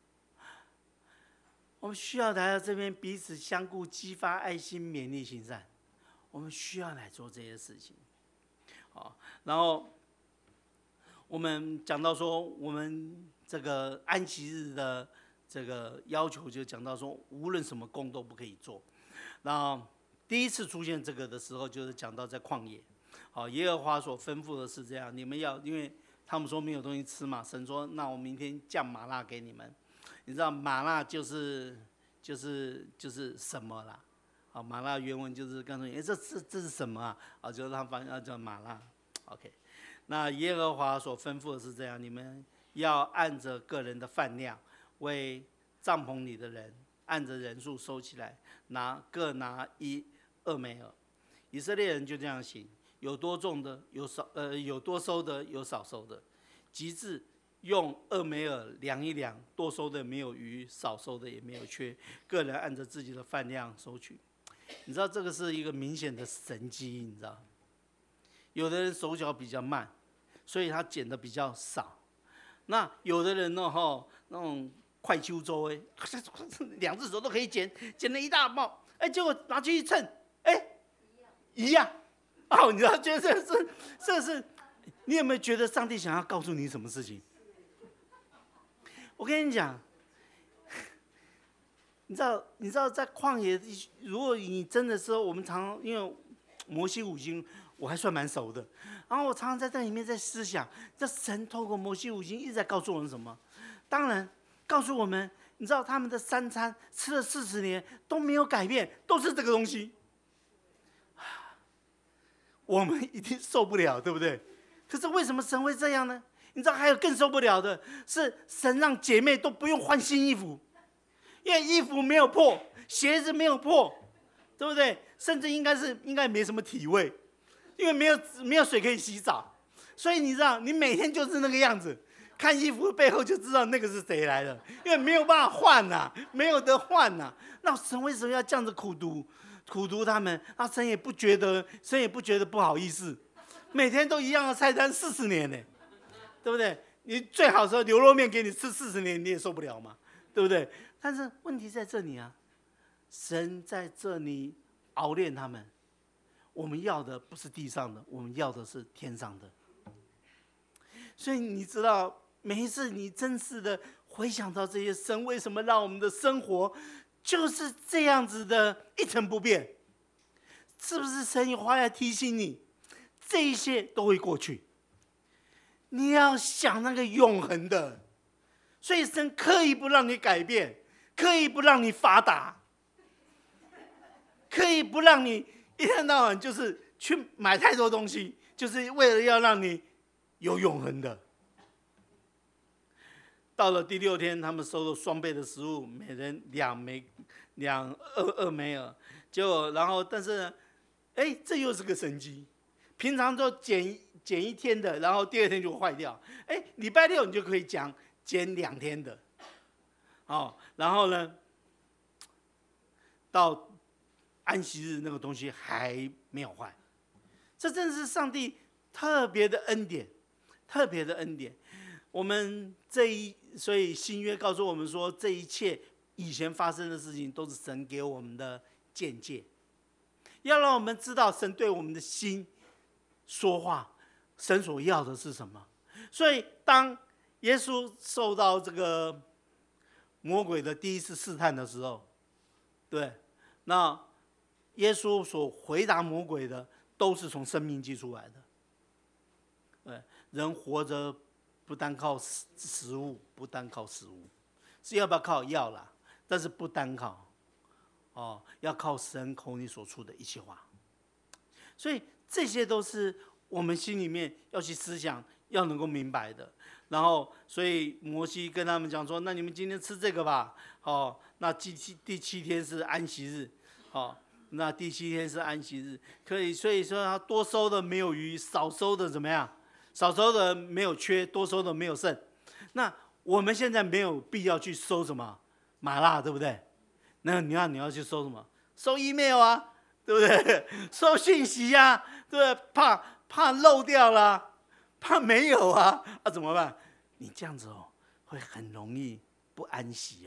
我们需要来到这边彼此相顾，激发爱心，勉励行善。我们需要来做这些事情。好，然后我们讲到说，我们这个安息日的这个要求，就讲到说，无论什么工都不可以做。然后第一次出现这个的时候，就是讲到在旷野。好，耶和华所吩咐的是这样，你们要，因为他们说没有东西吃嘛，神说，那我明天降玛纳给你们。你知道玛纳就是什么啦？啊，玛纳原文就是告诉你，这是什么啊？啊，就是他翻译叫玛纳。OK， 那耶和华所吩咐的是这样，你们要按着个人的饭量，为帐篷里的人按着人数收起来，各拿1俄梅尔。以色列人就这样行，有多种的，有多收的，有少收的，及至用2梅尔量一量，多收的没有余，少收的也没有缺，个人按着自己的饭量收取。你知道这个是一个明显的神迹，你知道？有的人手脚比较慢，所以他捡的比较少。那有的人呢，那种快秋周2只手都可以捡了一大包，结果拿去一称，一样。你知道，觉得这是，你有没有觉得上帝想要告诉你什么事情？我跟你讲，你知道在旷野，如果你真的是，我们常因为摩西五经我还算蛮熟的，然后我常常在这里面在思想，这神透过摩西五经一直在告诉我们什么？当然告诉我们，你知道他们的3餐吃了40年都没有改变，都是这个东西，我们一定受不了，对不对？可是为什么神会这样呢？你知道还有更受不了的是，神让姐妹都不用换新衣服，因为衣服没有破，鞋子没有破，对不对？甚至应该没什么体味，因为没有水可以洗澡，所以你知道，你每天就是那个样子，看衣服的背后就知道那个是谁来的，因为没有办法换呐，没有得换呐。那神为什么要这样子苦读他们？那神也不觉得不好意思，每天都一样的菜单40年呢。对不对？你最好说牛肉面给你吃40年，你也受不了嘛，对不对？但是问题在这里啊，神在这里熬炼他们。我们要的不是地上的，我们要的是天上的。所以你知道，每一次你真实的回想到这些，神为什么让我们的生活就是这样子的一成不变？是不是神有话要提醒你？这一切都会过去。你要想那个永恒的，所以神刻意不让你改变，刻意不让你发达，刻意不让你一天到晚就是去买太多东西，就是为了要让你有永恒的。到了第6天，他们收了双倍的食物，每人2 2枚耳，结果然后但是呢，这又是个神机，平常都剪1天的，然后第2天就坏掉，礼拜6你就可以剪2天的，然后呢，到安息日那个东西还没有坏，这真的是上帝特别的恩典，特别的恩典。我们所以新约告诉我们说，这一切以前发生的事情都是神给我们的见解，要让我们知道神对我们的心说话，神所要的是什么。所以当耶稣受到这个魔鬼的第一次试探的时候，对，那耶稣所回答魔鬼的都是从生命记出来的。对，人活着不单靠食物，不单靠食物，是要不要靠药啦？但是不单靠，要靠神口里所出的一切话。所以这些都是我们心里面要去思想，要能够明白的。然后，所以摩西跟他们讲说：“那你们今天吃这个吧。那第7天是安息日，那第7天是安息日，可以。所以说，他多收的没有余，少收的怎么样？少收的没有缺，多收的没有剩。那我们现在没有必要去收什么麻辣，对不对？那你要去收什么？收 email 啊，对不对？收信息啊，对不对？怕漏掉了，怕没有啊，怎么办？你这样子会很容易不安息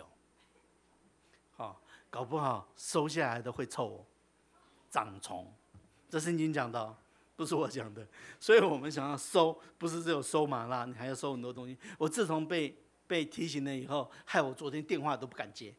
搞不好收下来的会臭长虫。这圣经讲到，不是我讲的。所以我们想要收，不是只有收麻辣，你还要收很多东西。我自从被提醒了以后，害我昨天电话都不敢接，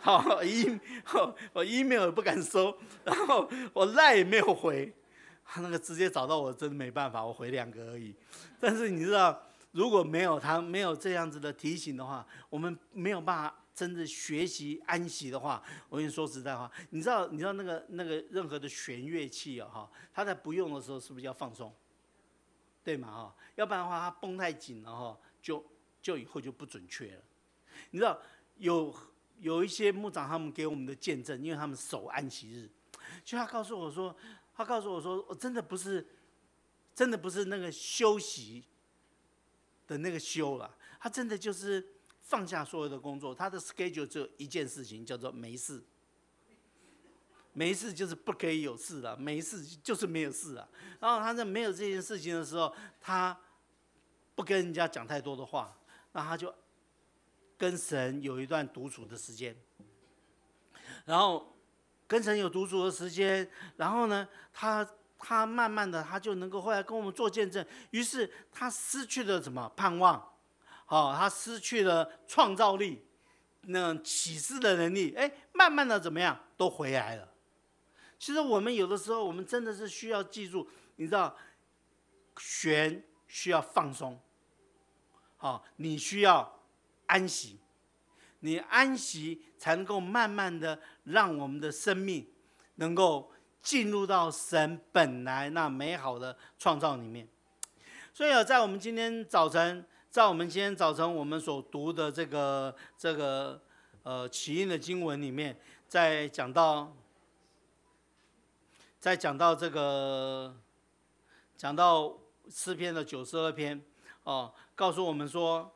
我 email 也不敢收，然后我 LINE 也没有回，他那个直接找到我，真的没办法，我回2个而已。但是你知道，如果没有这样子的提醒的话，我们没有办法真的学习安息的话，我跟你说实在话，你知道那个任何的弦乐器它在不用的时候是不是要放松？对嘛要不然的话它绷太紧了就以后就不准确了。你知道有一些牧长他们给我们的见证，因为他们守安息日，就他告诉我说，我真的不是那个休息的那个休了，他真的就是放下所有的工作，他的 schedule 只有一件事情，叫做没事。没事就是不可以有事了，没事就是没有事了。然后他在没有这件事情的时候，他不跟人家讲太多的话，那他就跟神有一段独处的时间。然后跟神有独处的时间，然后呢，他慢慢的他就能够后来跟我们做见证，于是他失去了什么盼望，他失去了创造力，那启示的能力，慢慢的怎么样都回来了。其实我们有的时候，我们真的是需要记住，你知道，弦需要放松，你需要安息，你安息才能够慢慢的让我们的生命能够进入到神本来那美好的创造里面。所以在我们今天早晨，我们所读的这个起因的经文里面，在讲到诗篇的92篇，告诉我们说，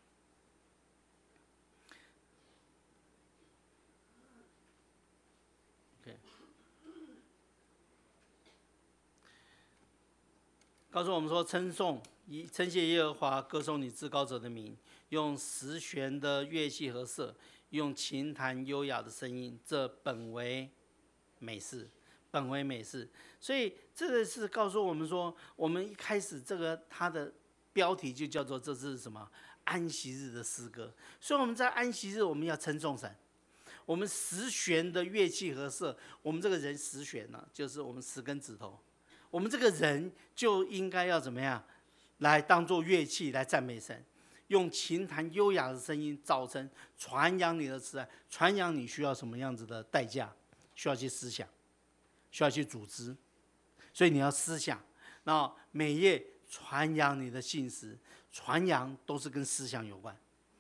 称谢耶和华，歌颂你至高者的名，用10弦的乐器和瑟，用琴弹优雅的声音，这本为美事。所以这个是告诉我们说，我们一开始它的标题就叫做这是什么？安息日的诗歌。所以我们在安息日我们要称颂神。我们10弦的乐器和瑟，我们这个人10弦呢，就是我们10根指头。我们这个人就应该要怎么样，来当作乐器来赞美神，用琴弹优雅的声音，早晨传扬你的慈爱，传扬你需要什么样子的代价，需要去思想，需要去组织，所以你要思想，然后每夜传扬你的信实，传扬都是跟思想有关。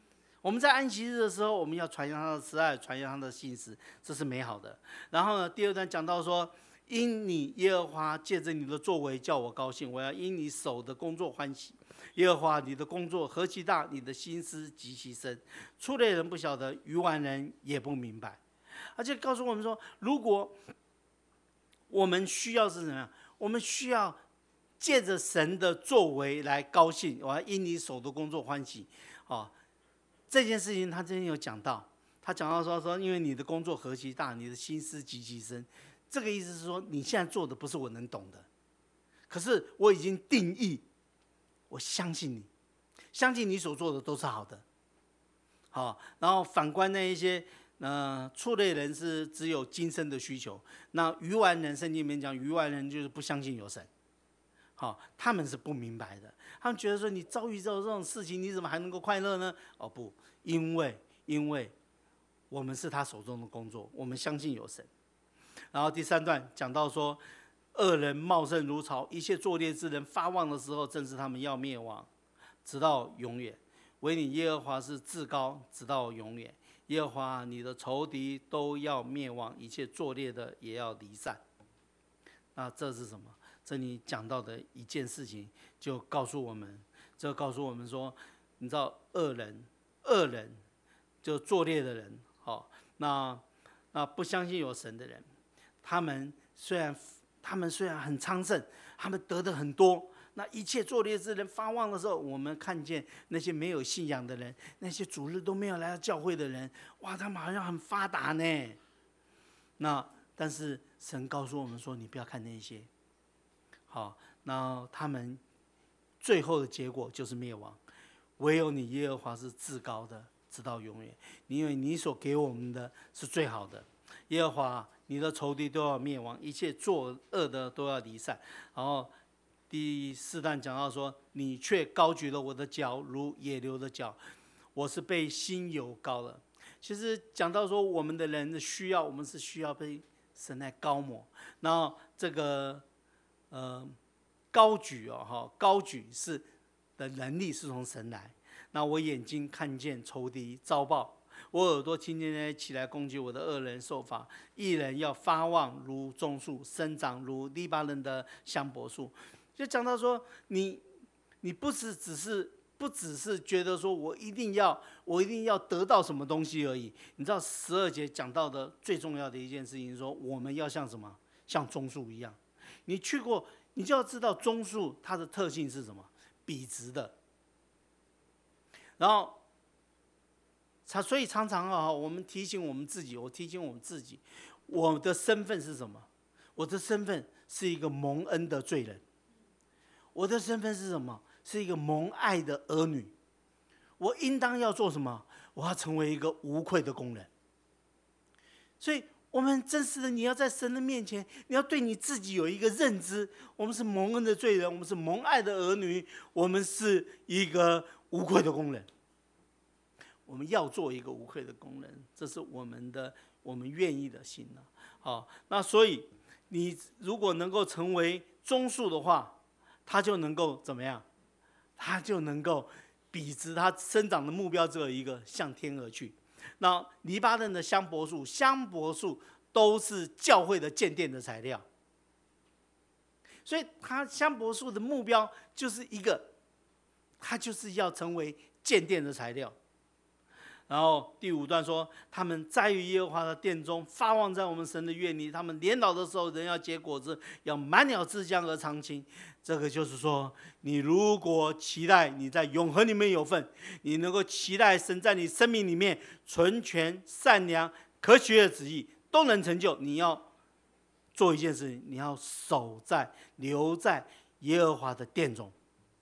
我们在安息日的时候，我们要传扬他的慈爱，传扬他的信实，这是美好的。然后呢，第二段讲到说，因你耶和华借着你的作为叫我高兴，我要因你手的工作欢喜。耶和华你的工作何其大，你的心思极其深，出类人不晓得，愚顽人也不明白。而且告诉我们说，如果我们需要是什么样？我们需要借着神的作为来高兴，我要因你手的工作欢喜。这件事情他之前有讲到，他讲到说，因为你的工作何其大，你的心思极其深。这个意思是说，你现在做的不是我能懂的，可是我已经定义，我相信你，相信你所做的都是好的。然后反观那一些畜类人是只有今生的需求，那愚顽人，圣经里面讲愚顽人就是不相信有神。他们是不明白的，他们觉得说你遭遇到这种事情，你怎么还能够快乐呢？不，因为我们是他手中的工作，我们相信有神。然后第三段讲到说，恶人茂盛如草，一切作孽之人发旺的时候，正是他们要灭亡，直到永远。唯你耶和华是至高，直到永远。耶和华你的仇敌都要灭亡，一切作孽的也要离散。那这是什么？这里讲到的一件事情，就告诉我们，说，你知道恶人就作孽的人，那不相信有神的人，他们虽然很昌盛，他们得的很多，那一切作孽之人发旺的时候，我们看见那些没有信仰的人，那些主日都没有来到教会的人，哇，他们好像很发达呢。但是神告诉我们说，你不要看那些。那他们最后的结果就是灭亡。唯有你耶和华是至高的，直到永远。因为你所给我们的是最好的。耶和华你的仇敌都要灭亡，一切作恶的都要离散。然后第四段讲到说，你却高举了我的脚如野牛的脚，我是被新油膏了。其实讲到说，我们的人的需要，我们是需要被神来膏抹。然后这个高举高举是的能力是从神来。那我眼睛看见仇敌遭报，我耳朵听见那些起来攻击我的恶人受罚。义人要发旺如棕树，生长如利巴嫩的香柏树。就讲到说，你不只是觉得说我一定要得到什么东西而已。你知道12节讲到的最重要的一件事情是说，我们要像什么？像棕树一样。你去过，你就要知道棕树它的特性是什么？笔直的。然后所以常常我们提醒我们自己，我的身份是什么？我的身份是一个蒙恩的罪人。我的身份是什么？是一个蒙爱的儿女。我应当要做什么？我要成为一个无愧的工人。所以我们真实的，你要在神的面前，你要对你自己有一个认知：我们是蒙恩的罪人，我们是蒙爱的儿女，我们是一个无愧的工人。我们要做一个无愧的工人，这是我们愿意的心了。那所以你如果能够成为棕树的话，它就能够怎么样？它就能够笔直，它生长的目标只有一个，向天而去。那黎巴嫩的香柏树都是教会的建殿的材料，所以它香柏树的目标就是一个，它就是要成为建殿的材料。然后第5段说，他们栽于耶和华的殿中，发旺在我们神的院里。他们年老的时候，人要结果子，要满了枝浆而常青。这个就是说，你如果期待你在永恒里面有份，你能够期待神在你生命里面纯全、善良、可喜悦的旨意都能成就，你要做一件事情，你要留在耶和华的殿中。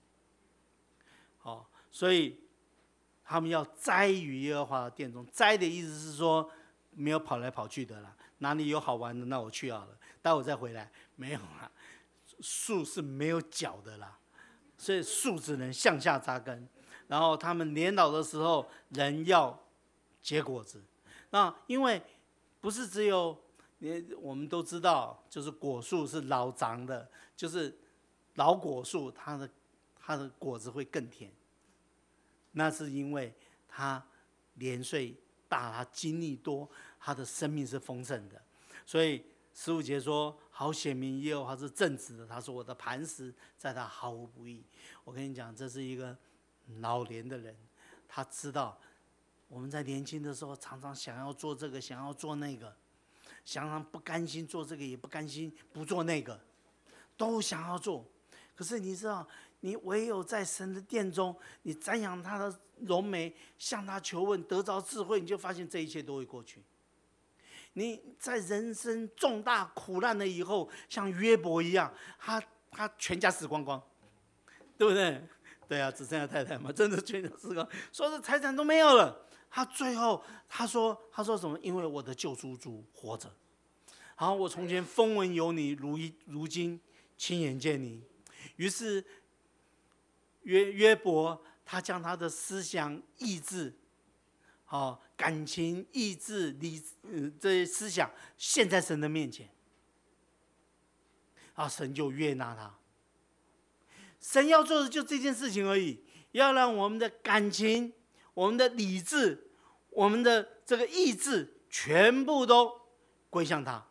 所以他们要栽于耶和华的殿中。栽的意思是说，没有跑来跑去的啦，哪里有好玩的，那我去好了，待会再回来。没有啦，树是没有脚的啦，所以树只能向下扎根。然后他们年老的时候，人要结果子。那因为不是只有我们都知道，就是果树是老长的，就是老果树，它的果子会更甜。那是因为它年岁大，他经历多，他的生命是丰盛的。所以15节说：“好显明耶和华是正直的，他是我的磐石，在他毫无不义。”我跟你讲，这是一个老年的人，他知道我们在年轻的时候常常想要做这个，想要做那个，常常不甘心做这个，也不甘心不做那个，都想要做。可是你知道，你唯有在神的殿中，你瞻仰他的荣美，向他求问，得着智慧，你就发现这一切都会过去。你在人生重大苦难了以后，像约伯一样，他全家死光光，对不对？对啊，只剩下太太嘛，真的全家死光，所有的财产都没有了。他最后他说什么？因为我的救赎主活着。好，我从前风闻有你，如今亲眼见你。于是约伯他将他的思想意志、感情意志、这些思想献在神的面前，神就悦纳他。神要做的就这件事情而已，要让我们的感情、我们的理智、我们的这个意志全部都归向他。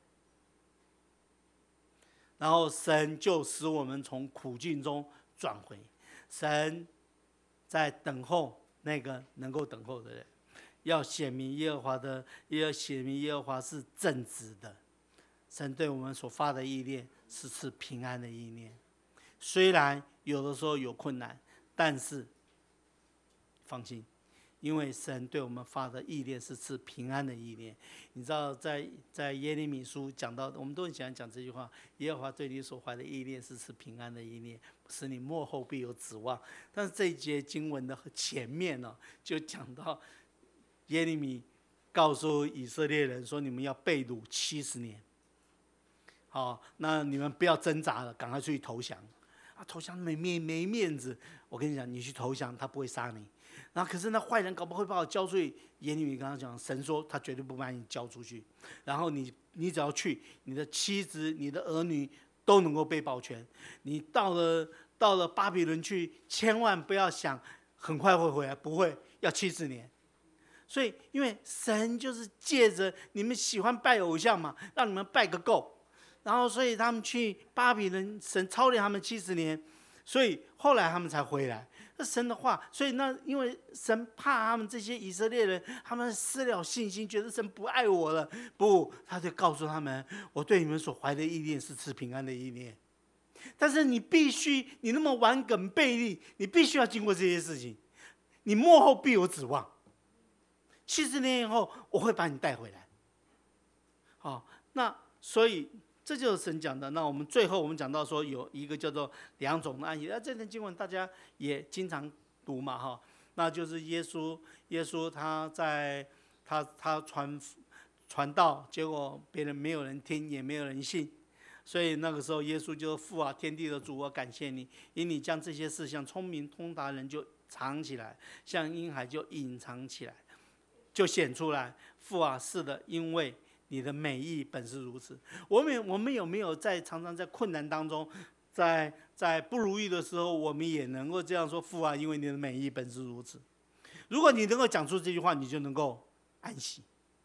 然后神就使我们从苦境中转回。神在等候那个能够等候的人，要显明耶和华是正直的。神对我们所发的意念是赐平安的意念，虽然有的时候有困难，但是放心，因为神对我们发的意念是赐平安的意念。你知道在耶利米书讲到，我们都很喜欢讲这句话：耶和华对你所怀的意念是赐平安的意念，使你末后必有指望。但是这一节经文的前面就讲到耶利米告诉以色列人说：“你们要被掳70年。好，那你们不要挣扎了，赶快出去投降。投降没面子。我跟你讲，你去投降，他不会杀你。然后可是那坏人搞不好会把我交出去。耶利米刚刚讲，神说他绝对不把你交出去。然后你只要去，你的妻子、你的儿女都能够被保全。你到了巴比伦去，千万不要想很快会回来，不会，要70年。所以，因为神就是借着你们喜欢拜偶像嘛，让你们拜个够。然后，所以他们去巴比伦，神操练他们70年，所以后来他们才回来。那神的话，所以因为神怕他们这些以色列人，他们失了信心，觉得神不爱我了。不，他就告诉他们：我对你们所怀的意念是赐平安的意念。但是你那么顽梗悖逆，你必须要经过这些事情，你末后必有指望。70年以后，我会把你带回来。好，那所以。这就是神讲的。那我们最后我们讲到说有一个叫做2种的安息，这段经文大家也经常读嘛，那就是耶稣他传道，结果别人没有人听，也没有人信，所以那个时候耶稣就父啊，天地的主，我感谢你，因你将这些事像聪明通达人就藏起来，像婴孩就隐藏起来，就显出来。父啊，是的，因为你的美意本是如此。我们有没有常常在困难当中，在不如意的时候，我们也能够这样说：父啊，因为你的美意本是如此。如果你能够讲出这句话，你就能够安息。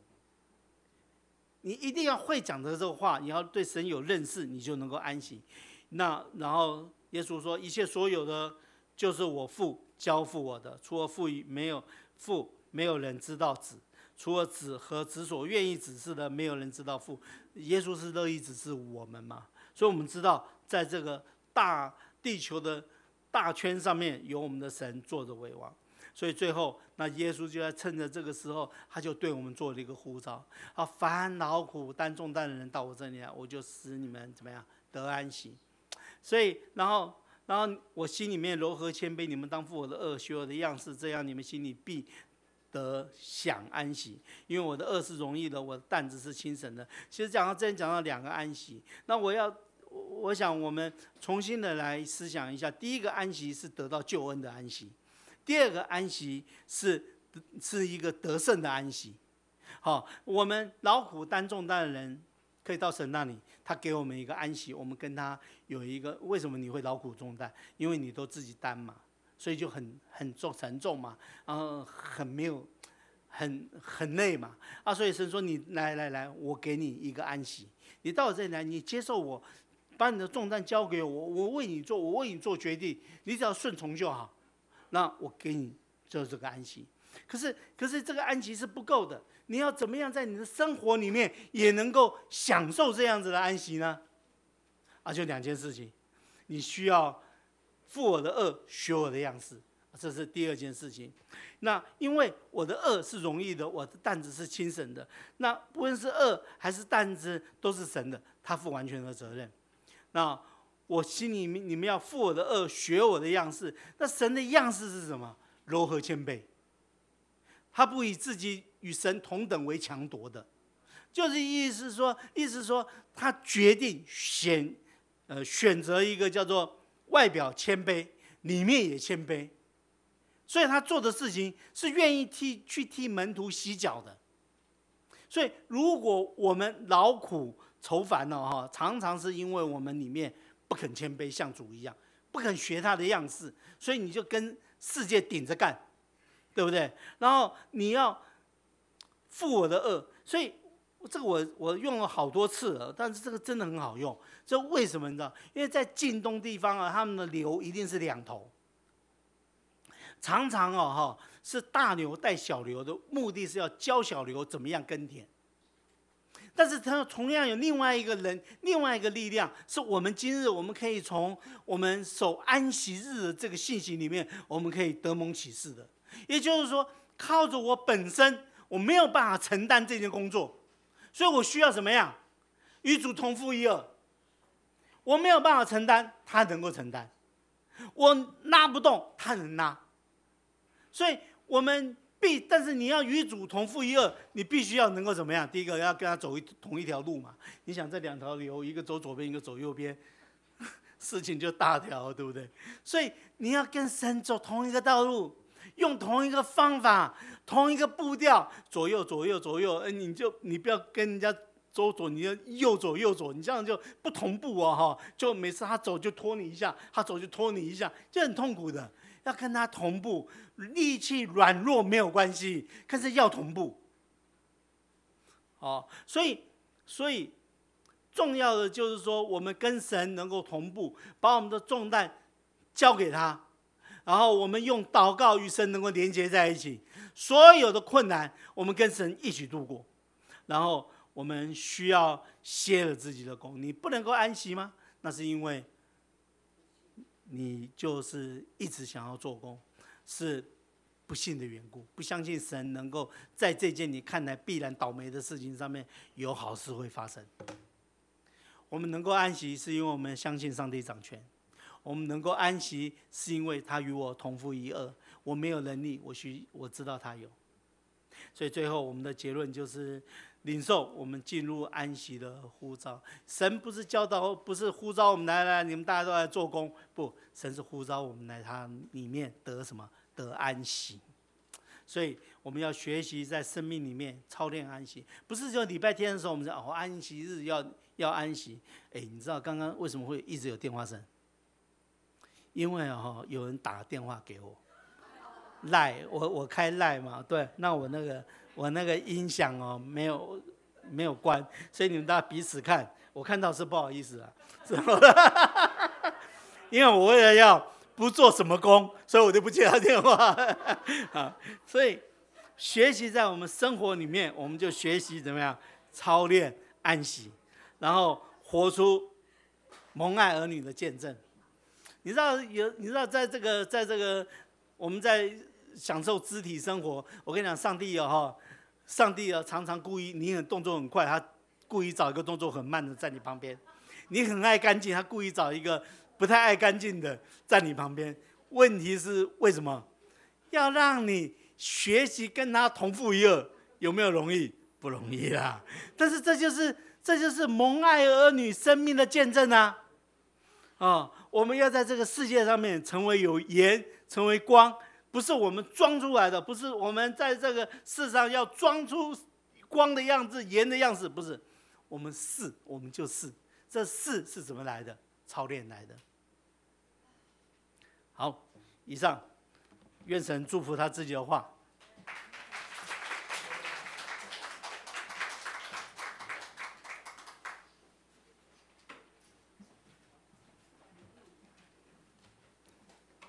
你一定要会讲的这个话，你要对神有认识，你就能够安息。然后耶稣说：一切所有的，就是我父交付我的，除了父没有人知道子。除了子和子所愿意指示的，没有人知道父。耶稣是乐意指示我们嘛？所以我们知道，在这个大地球的大圈上面，有我们的神坐着为王。所以最后，那耶稣就在趁着这个时候，他就对我们做了一个呼召：凡劳苦担重担的人到我这里来，我就使你们怎么样得安息。所以，然后我心里面柔和谦卑，你们当负我的恶，学我的样式，这样你们心里必得享安息，因为我的恶是容易的，我的担子是轻省的。其实讲到2个安息，那我想我们重新的来思想一下。第一个安息是得到救恩的安息，第二个安息是一个得胜的安息。好，我们劳苦担重担的人可以到神那里，他给我们一个安息，我们跟他有一个。为什么你会劳苦重担？因为你都自己担嘛，所以就很沉重嘛，然后很没很累嘛所以神说你来，我给你一个安息，你到我这里来，你接受我，把你的重担交给我，我为你做决定，你只要顺从就好，那我给你就是这个安息。可是这个安息是不够的，你要怎么样在你的生活里面也能够享受这样子的安息呢？就2件事情，你需要负我的恶，学我的样式，这是第2件事情。那因为我的恶是容易的，我的担子是轻省的。那不论是恶还是担子，都是神的，他负完全的责任。那我心里面你们要负我的恶，学我的样式。那神的样式是什么？柔和谦卑。他不以自己与神同等为强夺的，就是意思说，他决定选择一个叫做外表谦卑，里面也谦卑。所以他做的事情是愿意去替门徒洗脚的。所以如果我们劳苦愁烦常常是因为我们里面不肯谦卑，像主一样，不肯学他的样式，所以你就跟世界顶着干，对不对？然后你要负我的恶，所以这个我用了好多次了，但是这个真的很好用。这为什么你知道？因为在近东地方他们的牛一定是2头。常常是大牛带小牛的，目的是要教小牛怎么样耕田。但是它同样有另外一个力量，是我们今日我们可以从我们守安息日的这个信息里面，我们可以得蒙启示的。也就是说，靠着我本身，我没有办法承担这件工作，所以我需要怎么样？与主同负一軛。我没有办法承担，他能够承担；我拉不动，他能拉。所以我们但是你要与主同负一軛，你必须要能够怎么样？第一个要跟他走同一条路嘛。你想这2条流，一个走左边，一个走右边，事情就大条了，对不对？所以你要跟神走同一个道路，用同一个方法，同一个步调，左右，你不要跟人家走左，你要右左，你这样就不同步就每次他走就拖你一下，他走就拖你一下，就很痛苦的。要跟他同步，力气软弱没有关系，可是要同步。所以重要的就是说，我们跟神能够同步，把我们的重担交给他，然后我们用祷告与神能够连接在一起，所有的困难我们跟神一起度过。然后我们需要歇了自己的功，你不能够安息吗？那是因为你就是一直想要做工，是不信的缘故，不相信神能够在这件你看来必然倒霉的事情上面有好事会发生。我们能够安息，是因为我们相信上帝掌权；我们能够安息，是因为他与我同负一軛。我没有能力，我知道他有。所以最后我们的结论就是领受我们进入安息的呼召。神不是呼召我们来，你们大家都来做工，不，神是呼召我们来他里面得什么？得安息。所以我们要学习在生命里面操练安息，不是就礼拜天的时候我们说安息日要安息。你知道刚刚为什么会一直有电话声？因为有人打电话给我。赖我开赖嘛，对，那我那个音响没有关，所以你们大家彼此看，我看到是不好意思啊，因为我为了要不做什么工，所以我就不接他电话所以学习在我们生活里面，我们就学习怎么样操练安息，然后活出蒙爱儿女的见证。你知道在这个我们在享受肢体生活，我跟你讲，上帝常常故意，你很动作很快，他故意找一个动作很慢的在你旁边；你很爱干净，他故意找一个不太爱干净的在你旁边。问题是为什么？要让你学习跟他同负一軛，有没有容易？不容易啦。但是这就是蒙爱儿女生命的见证啊！我们要在这个世界上面成为有盐，成为光。不是我们装出来的，不是我们在这个世上要装出光的样子、盐的样子，不是。我们就是。这是怎么来的？操练来的。好，以上，愿神祝福他自己的话。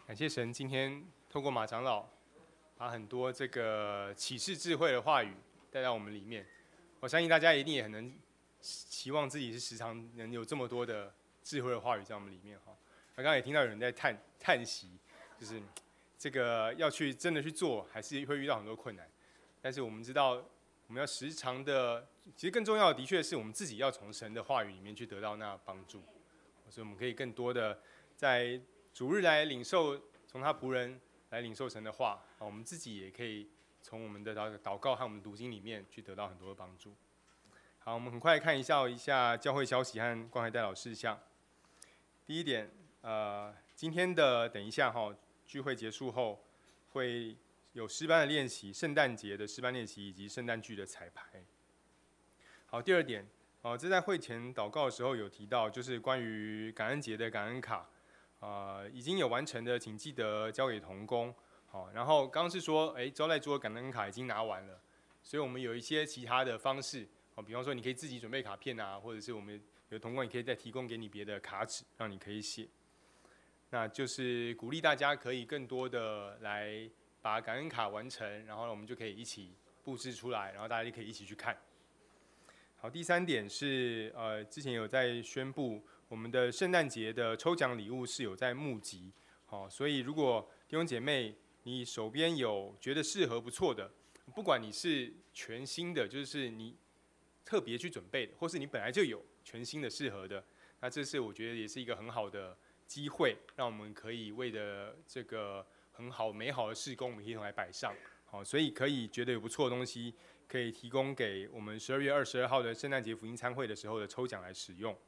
感谢神，今天透过马长老，把很多这个启示智慧的话语带到我们里面。我相信大家一定也很能期望自己是时常能有这么多的智慧的话语在我们里面哈。刚刚也听到有人在叹息，就是这个要去真的去做，还是会遇到很多困难。但是我们知道，我们要时常的，其实更重要的确是我们自己要从神的话语里面去得到那帮助，所以我们可以更多的在主日来领受，从他仆人来领受神的话，我们自己也可以从我们的祷告和我们读经里面去得到很多的帮助。好，我们很快看一下教会消息和关怀代祷事项。第一点，今天的等一下聚会结束后会有诗班的练习，圣诞节的诗班练习以及圣诞剧的彩排。好，第二点，这在会前祷告的时候有提到，就是关于感恩节的感恩卡。已经有完成的，请记得交给同工。好，然后刚刚是说，招待桌感恩卡已经拿完了，所以我们有一些其他的方式，比方说你可以自己准备卡片啊，或者是我们有同工也可以再提供给你别的卡纸，让你可以写。那就是鼓励大家可以更多的来把感恩卡完成，然后我们就可以一起布置出来，然后大家就可以一起去看。好，第三点是之前有在宣布。我们的圣诞节的抽奖礼物是有在募集，所以如果弟兄姐妹你手边有觉得适合不错的，不管你是全新的，就是你特别去准备的，或是你本来就有全新的适合的，那这是我觉得也是一个很好的机会，让我们可以为了这个很好美好的事工，我们一同来摆上。好，所以可以觉得有不错的东西，可以提供给我们12月22号的圣诞节福音餐会的时候的抽奖来使用。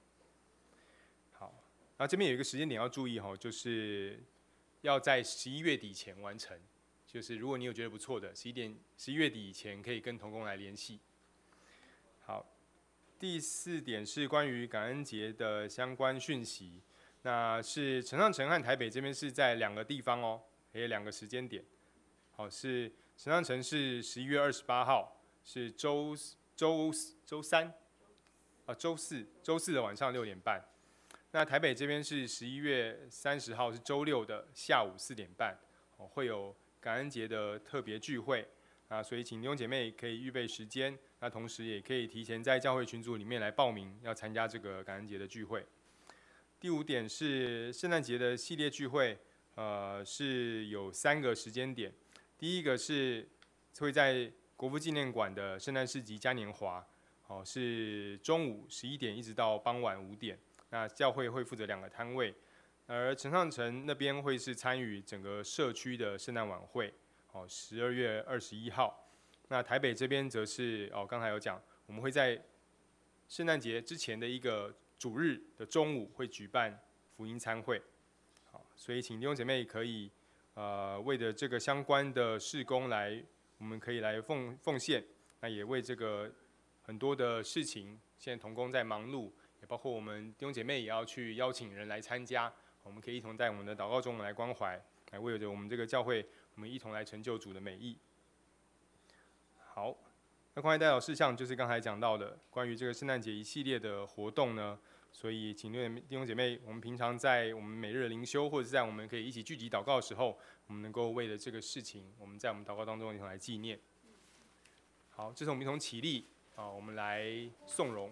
然后这边有一个时间点要注意就是要在11月底前完成。就是如果你有觉得不错的，11月底以前可以跟同工来联系。好，第4点是关于感恩节的相关讯息。那是陈上城和台北这边是在2个地方也有2个时间点。好，是陈上城是11月28号，是周三周四的晚上6点半。那台北这边是11月30号，是周六的下午4点半，会有感恩节的特别聚会所以请弟兄姐妹可以预备时间，那同时也可以提前在教会群组里面来报名，要参加这个感恩节的聚会。第5点是圣诞节的系列聚会，是有3个时间点。第一个是会在国父纪念馆的圣诞市集嘉年华，是中午11点一直到傍晚5点。那教会会负责2个摊位，而陈上城那边会是参与整个社区的圣诞晚会，12月21号。那台北这边则是刚才有讲，我们会在圣诞节之前的一个主日的中午会举办福音餐会。好，所以请弟兄姐妹可以为着这个相关的事工来，我们可以来奉献。那也为这个很多的事情，现在同工在忙碌。也包括我们弟兄姐妹也要去邀请人来参加，我们可以一同在我们的祷告中来关怀，来为着我们这个教会，我们一同来成就主的美意。好，那关于代祷事项就是刚才讲到的，关于这个圣诞节一系列的活动呢，所以请弟兄姐妹，我们平常在我们每日的灵修，或者是在我们可以一起聚集祷告的时候，我们能够为了这个事情，我们在我们祷告当中一同来纪念。好，这是我们一同起立，我们来颂荣。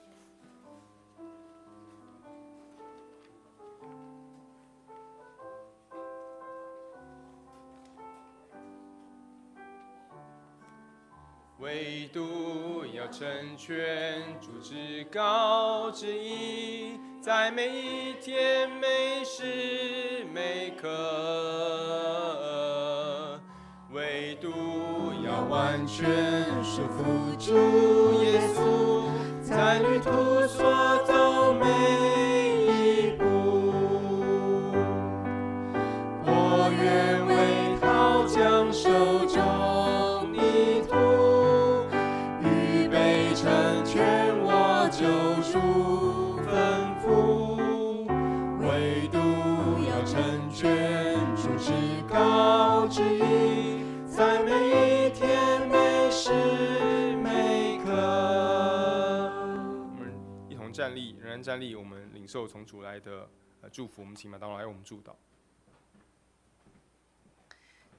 唯独要成全主至高之意，在每一天每时每刻，唯独要完全顺服主耶稣，在旅途所走每一步，我愿为他将手中成全我救主吩咐，唯独要成全主至高之意，在每一天每时每刻。我们一同站立，仍然站立，我们领受从主来的祝福。我们请马长老来为我们祝祷。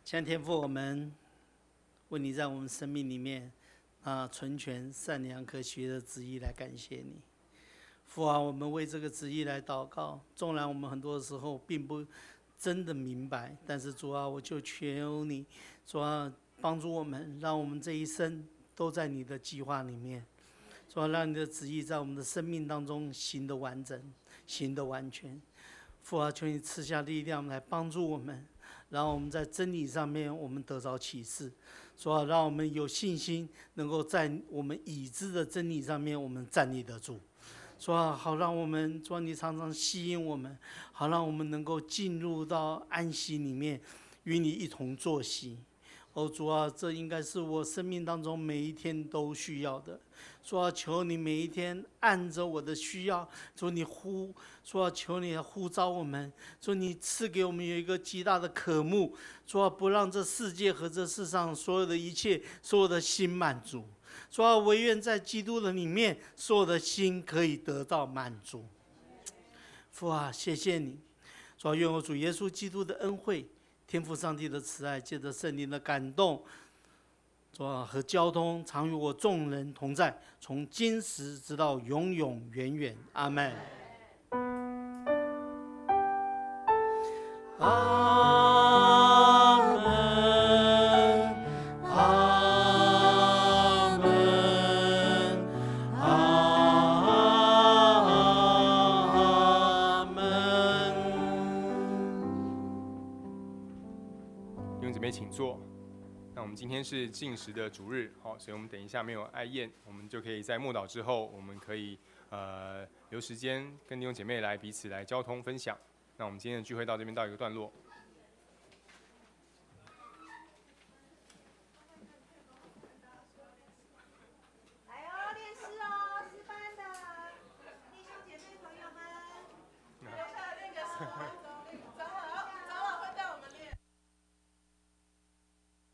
亲爱的天父，我们为你在我们生命里面纯全、善良、可喜悦的旨意来感谢你。父啊，我们为这个旨意来祷告，纵然我们很多时候并不真的明白，但是主啊，我就求你，主啊，帮助我们，让我们这一生都在你的计划里面。主啊，让你的旨意在我们的生命当中行得完整，行得完全。父啊，求你赐下力量来帮助我们，然后我们在真理上面我们得着启示。主啊，让我们有信心，能够在我们已知的真理上面我们站立得住。主啊，好让我们，主啊，你常常吸引我们，好让我们能够进入到安息里面，与你一同坐息。主啊，这应该是我生命当中每一天都需要的。主啊，求你每一天按着我的需要，主啊，求你呼召我们，主你赐给我们有一个极大的渴慕，主啊，不让这世界和这世上所有的一切，所有的心满足。主啊，唯愿在基督的里面，所有的心可以得到满足。父啊，谢谢你。主啊，愿我主耶稣基督的恩惠，天父上帝的慈爱，借着圣灵的感动，主啊，和交通常与我众人同在，从今时直到永永远远。阿们。阿们，阿门，阿门。 弟兄姊妹，请坐。那我们今天是禁食的主日，好，所以我们等一下没有爱宴，我们就可以在默祷之后，我们可以留时间跟弟兄姐妹来彼此来交通分享。那我们今天的聚会到这边到一个段落。 来哦，练诗哦，诗班的弟兄姐妹朋友们，留下那个